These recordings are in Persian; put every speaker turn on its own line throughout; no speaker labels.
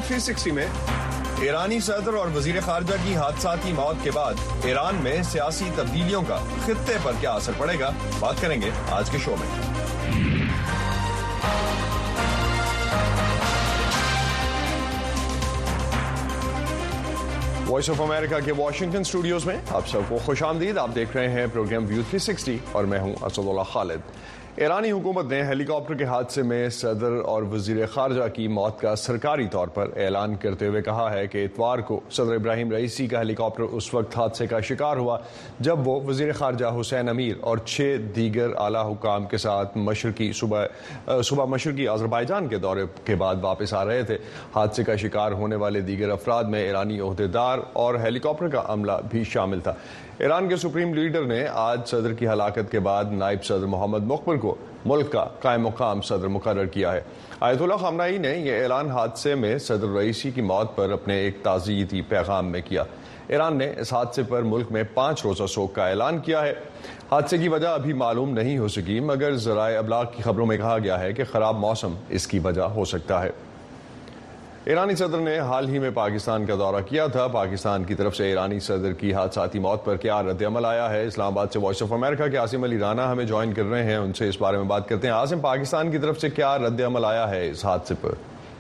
360 में ईरानी सदर और वजीर खारजा की हादसाती मौत के बाद ईरान में सियासी तब्दीलियों का खित्ते पर क्या असर पड़ेगा, बात करेंगे आज के शो में। वॉइस ऑफ अमेरिका के वॉशिंगटन स्टूडियोज में आप सबको खुशामदीद। आप देख रहे हैं प्रोग्राम व्यू 360 और मैं हूं असदुल्ला खालिद। ईरानी हुकूमत ने हेलीकॉप्टर के हादसे में सदर और वजीर खारजा की मौत का सरकारी तौर पर ऐलान करते हुए कहा है कि इतवार को सदर इब्राहिम रईसी का हेलीकॉप्टर उस वक्त हादसे का शिकार हुआ जब वो वजीर खारजा हुसैन अमीर और 6 दीगर आला हुकाम के साथ सुबह मशरकी अजरबैजान के दौरे के बाद वापस आ रहे थे। हादसे का शिकार होने वाले दीगर अफराद में ईरानी ओहदेदार और हेलीकॉप्टर का अमला भी शामिल था। ईरान के सुप्रीम लीडर ने आज सदर की हलाकत के बाद नायब सदर मोहम्मद मुकबर को मुल्क का कायम मुकाम सदर मुकर्रर किया है। आयतुल्ला खामनाई ने यह ऐलान हादसे में सदर रईसी की मौत पर अपने एक ताज़ियती पैगाम में किया। ईरान ने इस हादसे पर मुल्क में 5 रोज़ा शोक का ऐलान किया है। हादसे की वजह अभी मालूम नहीं हो सकी, मगर ज़राए अबलाग की खबरों में कहा गया है कि ख़राब मौसम इसकी वजह हो सकता है। ईरानी सदर ने हाल ही में पाकिस्तान का दौरा किया था। पाकिस्तान की तरफ से ईरानी सदर की हादसाती मौत पर क्या रद्द अमल आया है? इस्लामाबाद से वॉइस ऑफ अमेरिका के आसिम अली राना हमें ज्वाइन कर रहे हैं, उनसे इस बारे में बात करते हैं। आसिम, पाकिस्तान की तरफ से क्या रद्द अमल आया है इस हादसे पर?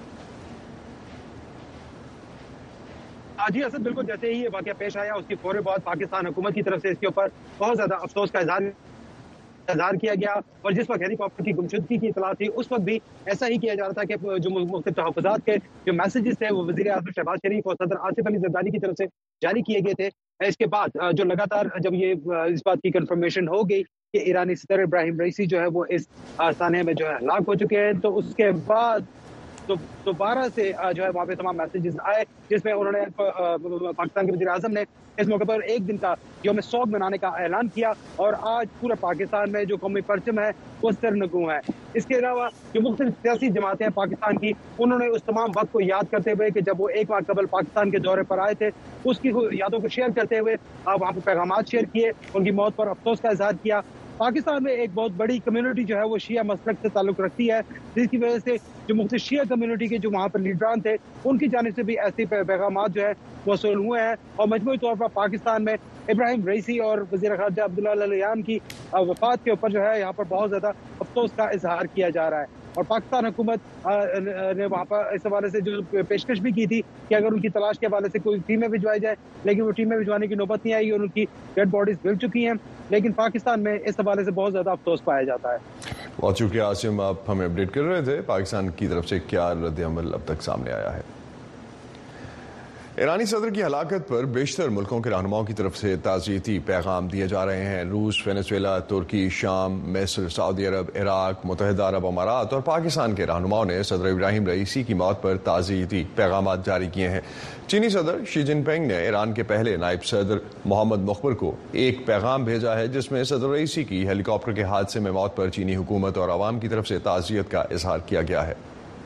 जी असद, बिल्कुल जैसे ही ये वाक़या पेश आया उसके फौरन बाद पाकिस्तान हुकूमत की तरफ से इसके ऊपर बहुत ज़्यादा अफसोस का इजहार किया गया और जिस वक्त हेलीकॉप्टर की गुमशुदगी की इतला थी उस वक्त भी ऐसा ही किया जा रहा था कि जो मुख्तलिफ तहफ़्फ़ुज़ात के जो मैसेजेस थे वो वज़ीर आज़म शहबाज शरीफ और सदर आसिफ अली ज़रदारी की तरफ से जारी किए गए थे। इसके बाद जो लगातार जब ये इस बात की कंफर्मेशन हो गई कि ईरानी सदर इब्राहिम रईसी जो है वो इस साने में जो है हलाक हो चुके हैं, तो उसके बाद तो दोबारा से जो है वहाँ पे तमाम मैसेजेस आए जिसमें उन्होंने पाकिस्तान के वज़ीर आज़म ने इस मौके पर एक दिन का यौम शोक मनाने का ऐलान किया और आज पूरे पाकिस्तान में जो कौमी परचम है वो सरनगू है। इसके अलावा जो मुख्तलिफ सियासी जमातें हैं पाकिस्तान की, उन्होंने उस तमाम वक्त को याद करते हुए कि जब वो एक माह कबल पाकिस्तान के दौरे पर आए थे उसकी यादों को शेयर करते हुए वहाँ पर पैगाम शेयर किए, उनकी मौत पर अफसोस का इजहार किया। पाकिस्तान में एक बहुत बड़ी कम्युनिटी जो है वो शिया मसलक से ताल्लुक़ रखती है, जिसकी वजह से जो मुख्तलिफ शिया कम्युनिटी के जो वहाँ पर लीडरान थे उनकी जानिब से भी ऐसे पैगाम जो है वसूल हुए हैं और मजमूई तौर पर पाकिस्तान में इब्राहिम रईसी और वज़ीर ख़ारजा अब्दुल्ला अल अय्यान की वफ़ात के ऊपर जो है यहाँ पर बहुत ज़्यादा अफसोस का इजहार किया जा रहा है। और पाकिस्तान हुकूमत ने वहाँ पर इस हवाले से जो पेशकश भी की थी कि अगर उनकी तलाश के हवाले से कोई टीमें भिजवाई जाए, लेकिन वो टीमें भिजवाने की नौबत नहीं आई और उनकी डेड बॉडीज मिल चुकी हैं, लेकिन पाकिस्तान में इस हवाले से बहुत ज़्यादा अफसोस पाया जाता है।
बहुत शुक्रिया आसिम, आप हमें अपडेट कर रहे थे पाकिस्तान की तरफ से क्या रद्द अमल अब तक सामने आया है। ईरानी सदर की हलाकत पर बेशतर मुल्कों के रहनुमाओं की तरफ से ताज़ियती पैगाम दिए जा रहे हैं। रूस, वेनेजुएला, तुर्की, शाम, मिस्र, सऊदी अरब, इराक, मुत्तहिदा अरब अमारात और पाकिस्तान के रहनुमाओं ने सदर इब्राहिम रईसी की मौत पर ताज़ियती पैगाम जारी किए हैं। चीनी सदर शी जिनपिंग ने ईरान के पहले नायब सदर मोहम्मद मुकबर को एक पैगाम भेजा है जिसमें सदर रईसी की हेलीकॉप्टर के हादसे में मौत पर चीनी हुकूमत और आवाम की तरफ से ताज़ियत का इजहार किया गया है।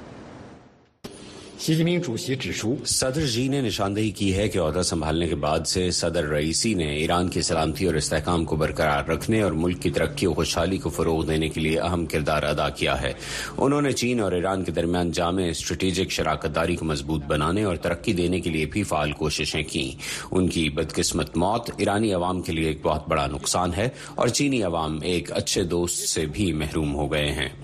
सदर जी ने निशानदेही की है कि ओहदा संभालने के बाद से सदर रईसी ने ईरान की सलामती और इस्तेहकाम को बरकरार रखने और मुल्क की तरक्की और खुशहाली को फरोग देने के लिए अहम किरदार अदा किया है। उन्होंने चीन और ईरान के दरमियान जामे स्ट्रेटेजिक शराकतदारी को मजबूत बनाने और तरक्की देने के लिए भी फाल कोशिशें की। उनकी बदकिस्मत मौत ईरानी अवाम के लिए एक बहुत बड़ा नुकसान है और चीनी अवाम एक अच्छे दोस्त से भी महरूम हो गए हैं।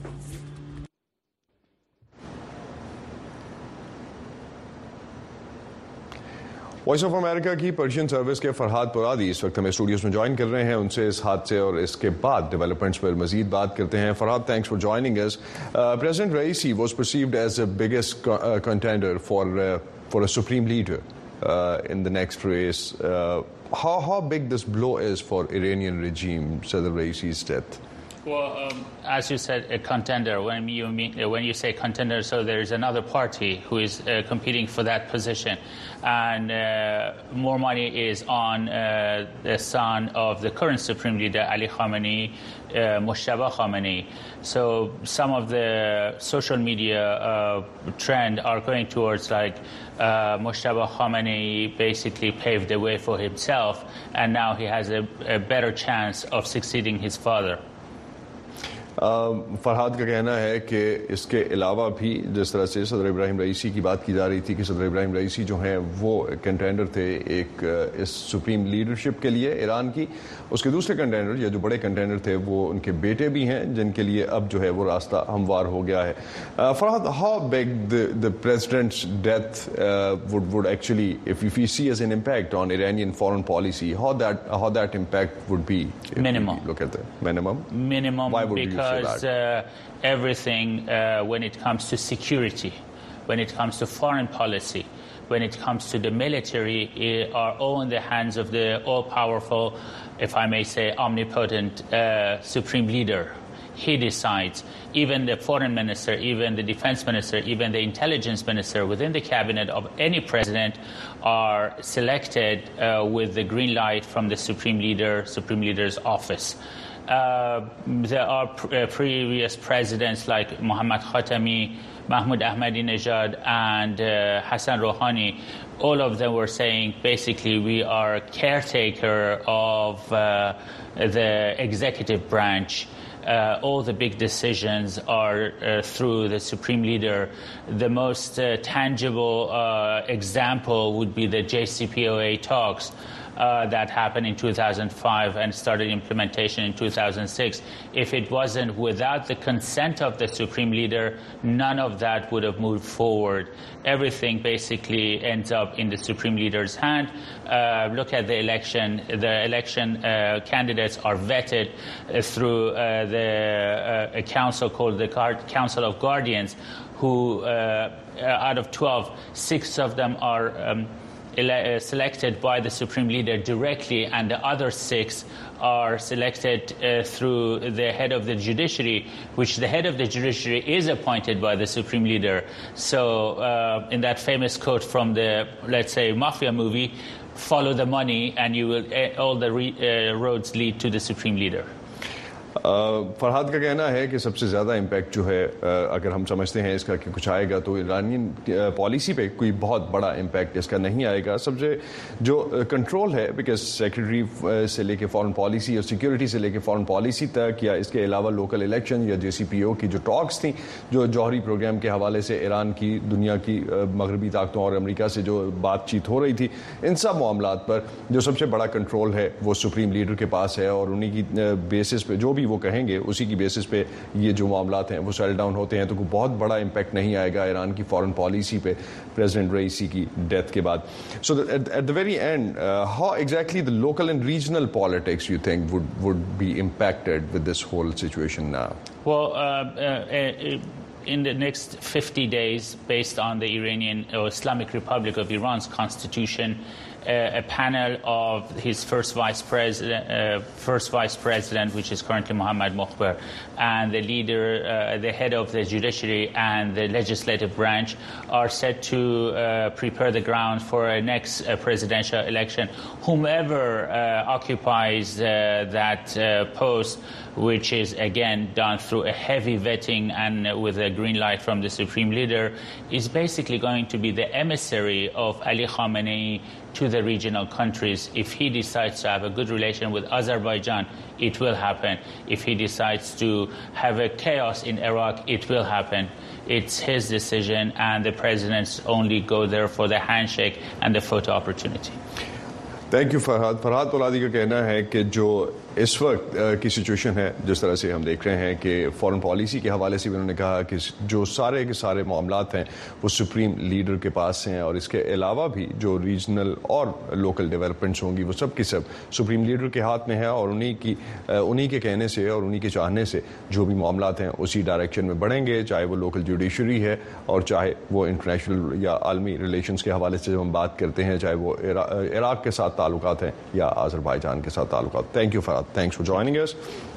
वॉइस ऑफ अमेरिका की पर्शियन सर्विस के फरहाद पुरादी इस वक्त हमें स्टूडियोज में ज्वाइन कर रहे हैं, उनसे इस हादसे और इसके बाद डेवलपमेंट्स पर मजीद बात करते हैं। Farhad, thanks for joining us. President Raisi was perceived as the biggest contender for a supreme leader in the next race. How big this blow is for Iranian regime, Sadr Raisi's death?
Well, as you said, a contender. When you say contender, so there is another party who is competing for that position, and more money is on the son of the current supreme leader Ali Khamenei, Mojtaba Khamenei. So some of the social media trend are going towards like Mojtaba Khamenei basically paved the way for himself, and now he has a better chance of succeeding his father.
Farhad का कहना है कि इसके अलावा भी जिस तरह से सदर इब्राहिम रईसी की बात की जा रही थी कि सदर इब्राहिम रईसी जो हैं वो कंटेंडर थे एक इस सुप्रीम लीडरशिप के लिए ईरान की, उसके दूसरे कंटेंडर या जो बड़े कंटेंडर थे वो उनके बेटे भी हैं जिनके लिए अब जो है वो रास्ता हमवार हो गया है। Farhad, how big the president's death would actually, if we see as an impact on Iranian foreign policy, how that impact would be?
Minimum.
Look at the minimum.
Why would
because
you say that? Everything when it comes to security, when it comes to foreign policy, when it comes to the military, are all in the hands of the all-powerful, if I may say, omnipotent supreme leader. He decides. Even the foreign minister, even the defense minister, even the intelligence minister within the cabinet of any president are selected with the green light from the supreme leader's office. There are previous presidents like Mohammad Khatami, Mahmoud Ahmadinejad, and Hassan Rouhani. All of them were saying basically we are caretaker of the executive branch. All the big decisions are through the supreme leader. The most tangible example would be the JCPOA talks that happened in 2005 and started implementation in 2006. If it wasn't without the consent of the supreme leader, none of that would have moved forward. Everything basically ends up in the supreme leader's hand. Look at the election. The election candidates are vetted through a council called the Council of Guardians, who out of 12, 6 of them are selected by the supreme leader directly, and the other 6 are selected through the head of the judiciary, which the head of the judiciary is appointed by the supreme leader. So in that famous quote from the, let's say, mafia movie, follow the money and you will all the roads lead to the supreme leader.
Farhad का कहना है कि सबसे ज़्यादा इम्पैक्ट जो है अगर हम समझते हैं इसका कि कुछ आएगा तो ईरानियन पॉलिसी पे कोई बहुत बड़ा इम्पैक्ट इसका नहीं आएगा। सबसे जो कंट्रोल है, बिकॉज सेक्रेटरी से लेके फॉरेन पॉलिसी और सिक्योरिटी से लेके फॉरेन पॉलिसी तक, या इसके अलावा लोकल इलेक्शन या JCPO की जो टॉक्स थी, जो जौहरी प्रोग्राम के हवाले से ईरान की, दुनिया की मगरबी ताकतों और अमेरिका से जो बातचीत हो रही थी, इन सब मामलात पर जो सबसे बड़ा कंट्रोल है वो सुप्रीम लीडर के पास है, और उन्हीं की बेसिस पे जो भी वो कहेंगे उसी की बेसिस पे ये जो मामलात हैं वो सेटल डाउन होते हैं। तो कोई बहुत बड़ा इम्पैक्ट नहीं आएगा ईरान की फॉरेन पॉलिसी पे प्रेसिडेंट रईसी की डेथ के बाद। So at the very end, how exactly the local and regional politics you think would be impacted with this whole situation now?
Well, in the next 50 days, based on the Iranian or Islamic Republic of Iran's constitution, a panel of his first vice president, which is currently Mohammad Mokhber, and the leader, the head of the judiciary and the legislative branch are set to prepare the ground for a next presidential election. Whomever occupies that post, which is again done through a heavy vetting and with a green light from the supreme leader, is basically going to be the emissary of Ali Khamenei to the regional countries. If he decides to have a good relation with Azerbaijan, it will happen. If he decides to have a chaos in Iraq, it will happen. It's his decision, and the presidents only go there for the handshake and the photo opportunity.
Thank you Farhad. Farhad Pouladi का कहना है कि जो इस वक्त की सिचुएशन है, जिस तरह से हम देख रहे हैं कि फॉरेन पॉलिसी के हवाले से भी उन्होंने कहा कि जो सारे के सारे मामलात हैं वो सुप्रीम लीडर के पास हैं, और इसके अलावा भी जो रीजनल और लोकल डेवलपमेंट्स होंगी वो सब की सब सुप्रीम लीडर के हाथ में है, और उन्हीं के कहने से और उन्हीं के चाहने से जो भी मामलात हैं उसी डायरेक्शन में बढ़ेंगे, चाहे वो लोकल जुडिशरी है और चाहे वो इंटरनेशनल या आलमी रिलेशंस के हवाले से जब हम बात करते हैं, चाहे वो इराक के साथ ताल्लुकात हैं या आज़रबाईजान के साथ ताल्लुकात। Thank you Farhad, thanks for joining us.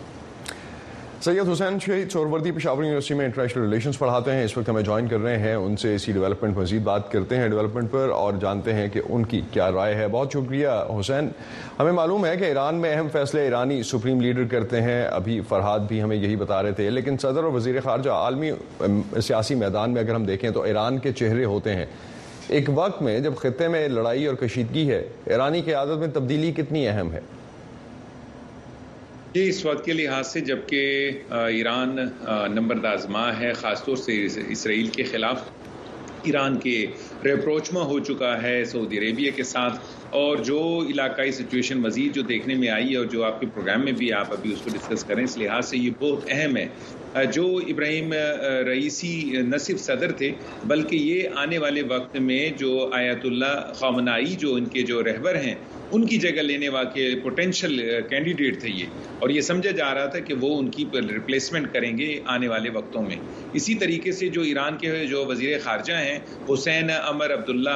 Syed Hussain Shaheed Suhrawardy Peshawar university में इंटरनेशनल रिलेशंस पढ़ाते हैं, इस वक्त हमें ज्वाइन कर रहे हैं। उनसे इसी डेवलपमेंट मजीद बात करते हैं डेवलपमेंट पर और जानते हैं कि उनकी क्या राय है। बहुत शुक्रिया हुसैन। हमें मालूम है कि ईरान में अहम फैसले ईरानी सुप्रीम लीडर करते हैं, अभी फरहाद भी हमें यही बता रहे थे, लेकिन सदर और वजीर खारजा आलमी सियासी मैदान में अगर हम देखें तो ईरान के चेहरे होते हैं। एक वक्त में जब खित्ते में लड़ाई और कशीदगी है, ईरानी क़यादत में तब्दीली कितनी अहम है?
یہ اس وقت کے لحاظ سے جبکہ ایران نمبرداز ماہ ہے، خاص طور سے اسرائیل کے خلاف ایران کے ریپروچما ہو چکا ہے سعودی عربیہ کے ساتھ، اور جو علاقائی سچویشن مزید جو دیکھنے میں آئی ہے اور جو آپ کے پروگرام میں بھی آپ ابھی اس کو ڈسکس کریں، اس لحاظ سے یہ بہت اہم ہے. جو ابراہیم رئیسی نہ صرف صدر تھے بلکہ یہ آنے والے وقت میں جو آیت اللہ خامنائی جو ان کے جو رہبر ہیں ان کی جگہ لینے والے پوٹینشیل کینڈیڈیٹ تھے یہ، اور یہ سمجھا جا رہا تھا کہ وہ ان کی ریپلیسمنٹ کریں گے آنے والے وقتوں میں. اسی طریقے سے جو ایران کے جو وزیر خارجہ ہیں حسین امر عبداللہ،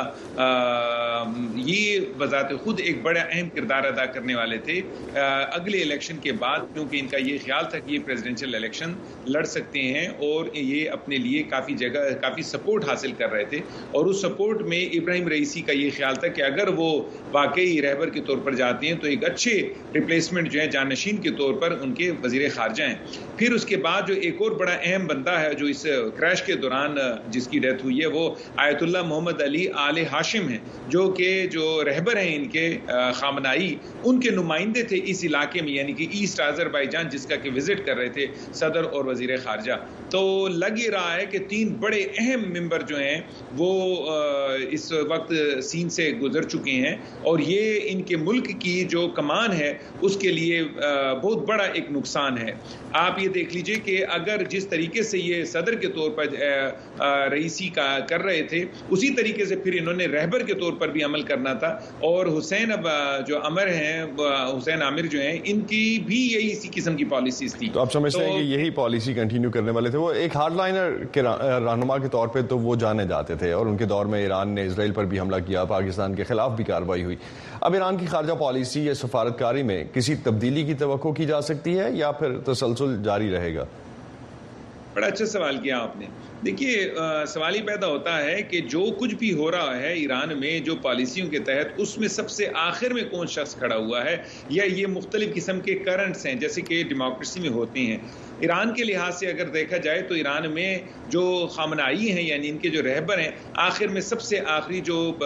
یہ بذات خود ایک بڑا اہم کردار ادا کرنے والے تھے اگلے الیکشن کے بعد، کیونکہ ان کا یہ خیال تھا کہ یہ پریزیڈنشل الیکشن لڑ سکتے ہیں اور یہ اپنے لیے کافی سپورٹ حاصل کر رہے تھے. اور اس سپورٹ میں ابراہیم رئیسی کا یہ خیال تھا کہ اگر وہ واقعی رہبر کے طور پر جاتے ہیں تو ایک اچھے ریپلیسمنٹ جو ہے جانشین کے طور پر ان کے وزیر خارجہ ہیں. پھر اس کے بعد جو ایک اور بڑا اہم بندہ ہے جو اس کریش کے دوران جس کی ڈیتھ ہوئی ہے وہ آیت اللہ محمد علی آل ہاشم ہیں، جو کہ جو رہبر ہیں ان کے خامنائی، ان کے نمائندے تھے اس علاقے میں، یعنی کہ ایسٹ آذربائیجان جس کا کہ وزٹ کر رہے تھے صدر اور وزیر خارجہ. تو لگ ہی رہا ہے کہ 3 بڑے اہم ممبر جو ہیں وہ اس وقت سین سے گزر چکے ہیں، اور یہ ان کے ملک کی جو کمان ہے اس کے لیے بہت بڑا ایک نقصان ہے. آپ یہ دیکھ لیجئے کہ اگر جس طریقے سے یہ صدر کے طور پر رئیسی کا کر رہے تھے اسی طریقے سے پھر انہوں نے رہبر کے طور پر بھی عمل کرنا تھا. اور حسین جو عامر ہیں، حسین عامر جو ہیں، ان کی بھی یہی اسی قسم کی پالیسیز تھی.
تو آپ سمجھتے ہیں کہ یہی پالیسی کنٹینیو کرنے والے تھے؟ وہ ایک ہارڈ لائنر کے رہنما کے طور پہ تو وہ جانے جاتے تھے، اور ان کے دور میں ایران نے اسرائیل پر بھی حملہ کیا، پاکستان کے خلاف بھی کارروائی ہوئی. اب ایران کی خارجہ پالیسی یا سفارتکاری میں کسی تبدیلی کی توقع کی جا سکتی ہے یا پھر تسلسل جاری رہے گا؟
بڑا اچھا سوال کیا آپ نے. دیکھیے، سوال ہی پیدا ہوتا ہے کہ جو کچھ بھی ہو رہا ہے ایران میں جو پالیسیوں کے تحت، اس میں سب سے آخر میں کون شخص کھڑا ہوا ہے، یا یہ مختلف قسم کے کرنٹس ہیں جیسے کہ ڈیموکریسی میں ہوتے ہیں. ایران کے لحاظ سے اگر دیکھا جائے تو ایران میں جو خامنائی ہیں، یعنی ان کے جو رہبر ہیں، آخر میں سب سے آخری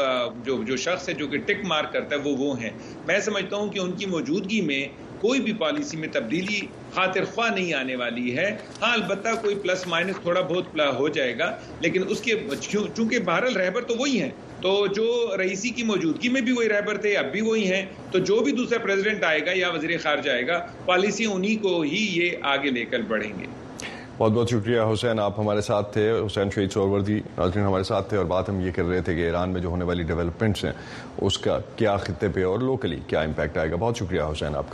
جو شخص ہے جو کہ ٹک مارک کرتا ہے وہ ہیں. میں سمجھتا ہوں کہ ان کی موجودگی میں کوئی بھی پالیسی میں تبدیلی خاطر خواہ نہیں آنے والی ہے. ہاں، البتہ کوئی پلس مائنس تھوڑا بہت ہو جائے گا، لیکن اس کے چونکہ بہرحال رہبر تو وہی ہیں، تو جو رئیسی کی موجودگی میں بھی وہی رہبر تھے، اب بھی وہی ہیں، تو جو بھی دوسرا پریزیڈنٹ آئے گا یا وزیر خارجہ آئے گا، پالیسی انہی کو ہی یہ آگے لے کر بڑھیں گے.
بہت بہت شکریہ حسین، آپ ہمارے ساتھ تھے. حسین شہید سہروردی ناظرین ہمارے ساتھ تھے، اور بات ہم یہ کر رہے تھے کہ ایران میں جو ہونے والی ڈیولپمنٹس ہیں اس کا کیا خطے پہ اور لوکلی کیا امپیکٹ آئے گا. بہت شکریہ حسین آپ کا.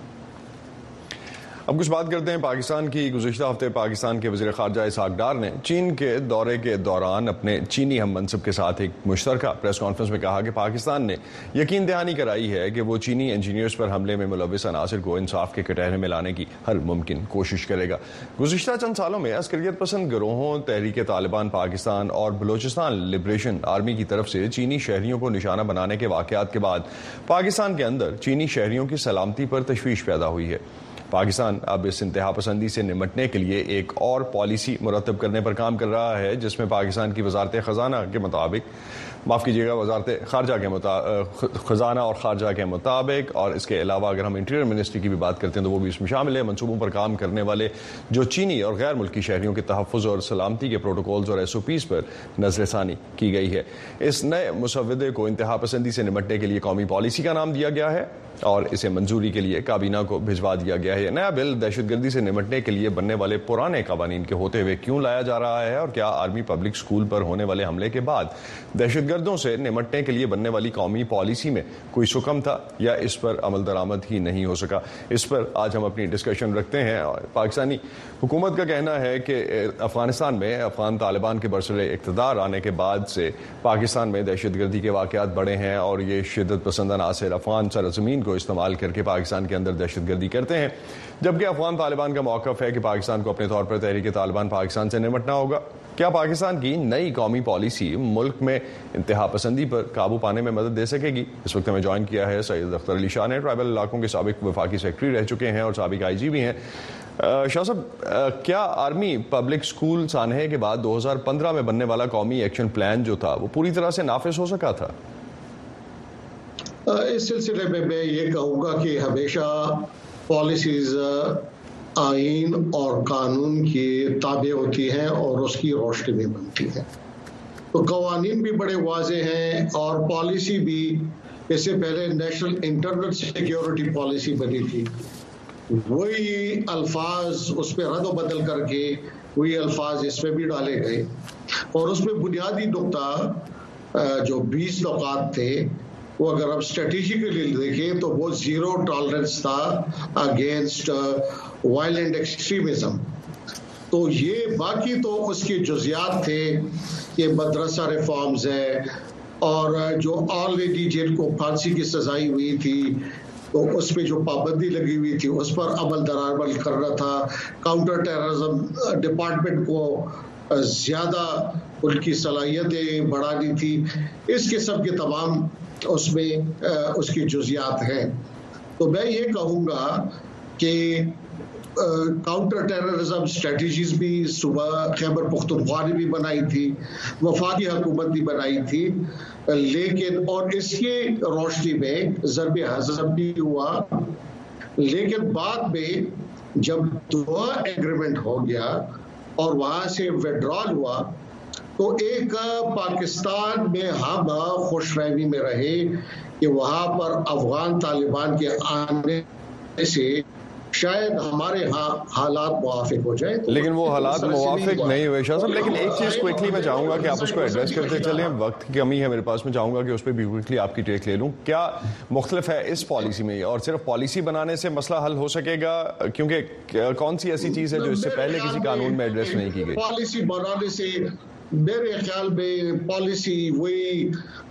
اب کچھ بات کرتے ہیں پاکستان کی. گزشتہ ہفتے پاکستان کے وزیر خارجہ اسحاق ڈار نے چین کے دورے کے دوران اپنے چینی ہم منصب کے ساتھ ایک مشترکہ پریس کانفرنس میں کہا کہ پاکستان نے یقین دہانی کرائی ہے کہ وہ چینی انجینئرز پر حملے میں ملوث عناصر کو انصاف کے کٹہرے میں لانے کی ہر ممکن کوشش کرے گا. گزشتہ چند سالوں میں عسکریت پسند گروہوں تحریک طالبان پاکستان اور بلوچستان لبریشن آرمی کی طرف سے چینی شہریوں کو نشانہ بنانے کے واقعات کے بعد پاکستان کے اندر چینی شہریوں کی سلامتی پر تشویش پیدا ہوئی ہے. پاکستان اب اس انتہا پسندی سے نمٹنے کے لیے ایک اور پالیسی مرتب کرنے پر کام کر رہا ہے، جس میں پاکستان کی وزارت خزانہ کے مطابق وزارت خزانہ اور خارجہ کے مطابق، اور اس کے علاوہ اگر ہم انٹیریئر منسٹری کی بھی بات کرتے ہیں تو وہ بھی اس میں شامل ہے، منصوبوں پر کام کرنے والے جو چینی اور غیر ملکی شہریوں کے تحفظ اور سلامتی کے پروٹوکولز اور SOPs پر نظر ثانی کی گئی ہے. اس نئے مسودے کو انتہا پسندی سے نمٹنے کے لیے قومی پالیسی کا نام دیا گیا ہے اور اسے منظوری کے لیے کابینہ کو بھجوا دیا گیا ہے. نیا بل دہشت گردی سے نمٹنے کے لیے بننے والے پرانے قوانین کے ہوتے ہوئے کیوں لایا جا رہا ہے، اور کیا آرمی پبلک اسکول پر ہونے والے حملے کے بعد دہشت گردوں سے نمٹنے کے لیے بننے والی قومی پالیسی میں کوئی سکم تھا یا اس پر عمل درآمد ہی نہیں ہو سکا. اس پر آج ہم اپنی ڈسکشن رکھتے ہیں. پاکستانی حکومت کا کہنا ہے کہ افغانستان میں افغان طالبان کے برسر اقتدار آنے کے بعد سے پاکستان میں دہشت گردی کے واقعات بڑھے ہیں، اور یہ شدت پسند عناصر افغان سرزمین کو استعمال کر کے پاکستان کے اندر دہشت گردی کرتے ہیں، جبکہ افغان طالبان کا موقف ہے کہ پاکستان کو اپنے طور پر تحریک طالبان پاکستان سے نمٹنا ہوگا. کیا پاکستان کی نئی قومی پالیسی ملک میں انتہا پسندی پر قابو پانے میں مدد دے سکے گی؟ اس وقت ہمیں جوائن کیا ہے سید اختر علی شاہ نے، ٹرائبل علاقوں کے سابق وفاقی سیکرٹری رہ چکے ہیں اور سابق IG بھی ہیں. شاہ صاحب، کیا آرمی پبلک اسکول سانحے کے بعد 2015 میں بننے والا قومی ایکشن پلان جو تھا وہ پوری طرح سے نافذ ہو سکا تھا؟
اس سلسلے میں یہ کہوں گا کہ ہمیشہ पॉलिसीज आइन और कानून की ताबे होती हैं और उसकी रोशनी में बनती हैं। तो कवानीन भी बड़े वाज़े हैं और पॉलिसी भी, इससे पहले नेशनल इंटरनल सिक्योरिटी पॉलिसी बनी थी, वही अल्फाज उस पर रद्द बदल करके वही अल्फाज इसमें भी डाले गए और उसमें बुनियादी नुक्ता जो 20 नुकात थे वो अगर हम स्ट्रेटेजिकली देखें तो वो जीरो टॉलरेंस था अगेंस्ट वायलेंट एक्सट्रीमिज्म। तो ये बाकी तो उसके जुजियात थे, ये मदरसा रिफॉर्म्स है और जो ऑलरेडी जिनको फांसी की सजाई हुई थी तो उस पर जो पाबंदी लगी हुई थी उस पर अमल दरामद करना था, काउंटर टेररिज्म डिपार्टमेंट को ज़्यादा उनकी सलाहियतें बढ़ानी थी, इस किस्म के तमाम उसमें उसकी जुजियात हैं। तो मैं ये कहूँगा कि काउंटर टेररिज्म स्ट्रेटजीज भी सुबह खैबर पख्तूनख्वा ने भी बनाई थी, वफाकी हुकूमत भी बनाई थी, लेकिन और इसके रोशनी में ज़रब हज़म भी हुआ, लेकिन बाद में जब दोहा एग्रीमेंट हो गया और वहाँ से विड्रॉल हुआ तो एक पाकिस्तान में हम खुशरहमी में रहे कि वहाँ पर अफगान तालिबान के आने से शायद हमारे यहाँ हालात मुवाफिक हो जाए। तो
लेकिन वो हालात मुवाफिक नहीं हुए शाह साहब। लेकिन एक चीज़ क्विकली मैं चाहूँगा कि आप उसको एड्रेस करते चलें, वक्त की कमी है मेरे पास, मैं चाहूँगा कि उस पर भी क्विकली आपकी टेक ले लूँ। क्या मुख्तलिफ है इस पॉलिसी में और सिर्फ पॉलिसी बनाने से मसला हल हो सकेगा, क्योंकि कौन सी ऐसी चीज़ है जो इससे पहले किसी कानून में एड्रेस नहीं की गई?
पॉलिसी बनाने से मेरे ख्याल में पॉलिसी वही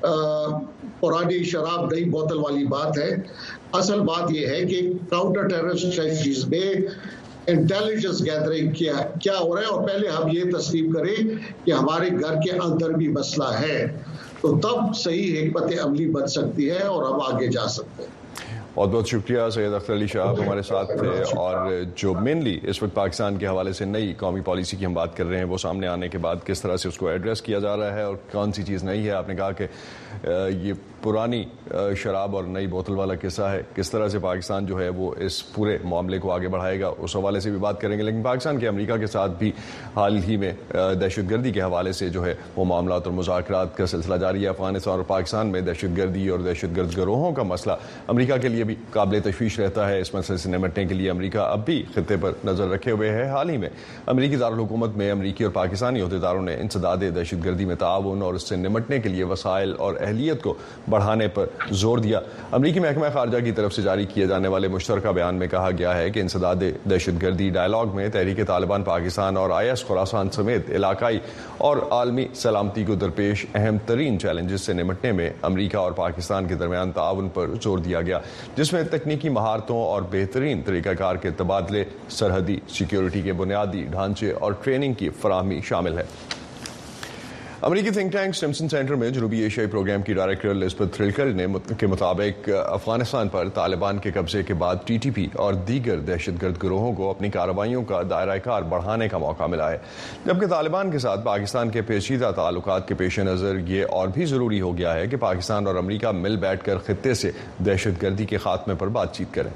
पुरानी शराब नई बोतल वाली बात है। असल बात यह है कि काउंटर टेररिस्ट स्ट्रेटजीज में इंटेलिजेंस गैदरिंग क्या हो रहा है और पहले हम ये तस्लीम करें कि हमारे घर के अंदर भी मसला है, तो तब सही हिकमत अमली बन सकती है और हम आगे जा सकते हैं।
बहुत बहुत शुक्रिया सैयद अख्तर अली शाह हमारे साथ थे। और जो मेनली इस वक्त पाकिस्तान के हवाले से नई कौमी पॉलिसी की हम बात कर रहे हैं, वो सामने आने के बाद किस तरह से उसको एड्रेस किया जा रहा है और कौन सी चीज़ नहीं है। आपने कहा कि ये पुरानी शराब और नई बोतल वाला किस्सा है, किस तरह से पाकिस्तान जो है वो इस पूरे मामले को आगे बढ़ाएगा, उस हवाले से भी बात करेंगे। लेकिन पाकिस्तान के अमेरिका के साथ भी हाल ही में दहशतगर्दी के हवाले से जो है वो मामला और मुज़ाकरात का सिलसिला जारी है। अफगानिस्तान और पाकिस्तान में दहशतगर्दी और दहशतगर्द गिरोहों का मसला अमेरिका के लिए भी काबिल तशवीश रहता है। इस मसले से निपटने के लिए अमेरिका अब भी खित्ते पर नज़र रखे हुए है। हाल ही में अमेरिकी दारुल हुकूमत में अमेरिकी और पाकिस्तानी अहदेदारों ने इंसदाद दहशतगर्दी में ताउन और उससे निपटने के लिए वसाइल और अहलियत को बढ़ाने पर जोर दिया। अमेरिकी महकमा खारजा की तरफ से जारी किए जाने वाले मुश्तरका बयान में कहा गया है कि इंसदाद दहशतगर्दी डायलॉग में तहरीक तालिबान पाकिस्तान और IS खुरासान समेत इलाकाई और आलमी सलामती को दरपेश अहम तरीन चैलेंजेस से निपटने में अमेरिका और पाकिस्तान के दरमियान ताउन पर जोर दिया गया, जिसमें तकनीकी महारतों और बेहतरीन तरीक़ाकार के तबादले, सरहदी सिक्योरिटी के बुनियादी ढांचे और ट्रेनिंग की फराहमी शामिल है। अमेरिकी थिंक टैंक स्टिम्सन सेंटर में जनूबी एशियाई प्रोग्राम की डायरेक्टर एलिज़ाबेथ थ्रिलकर के मुताबिक अफगानिस्तान पर तालिबान के कब्जे के बाद TTP और दीगर दहशतगर्द गिरोहों को अपनी कार्रवाइयों का दायरा कार बढ़ाने का मौका मिला है, जबकि तालिबान के साथ पाकिस्तान के पेचीदा ताल्लुकात के पेश नज़र ये और भी ज़रूरी हो गया है कि पाकिस्तान और अमेरिका मिल बैठ कर खित्ते से दहशतगर्दी के खात्मे पर बातचीत करें।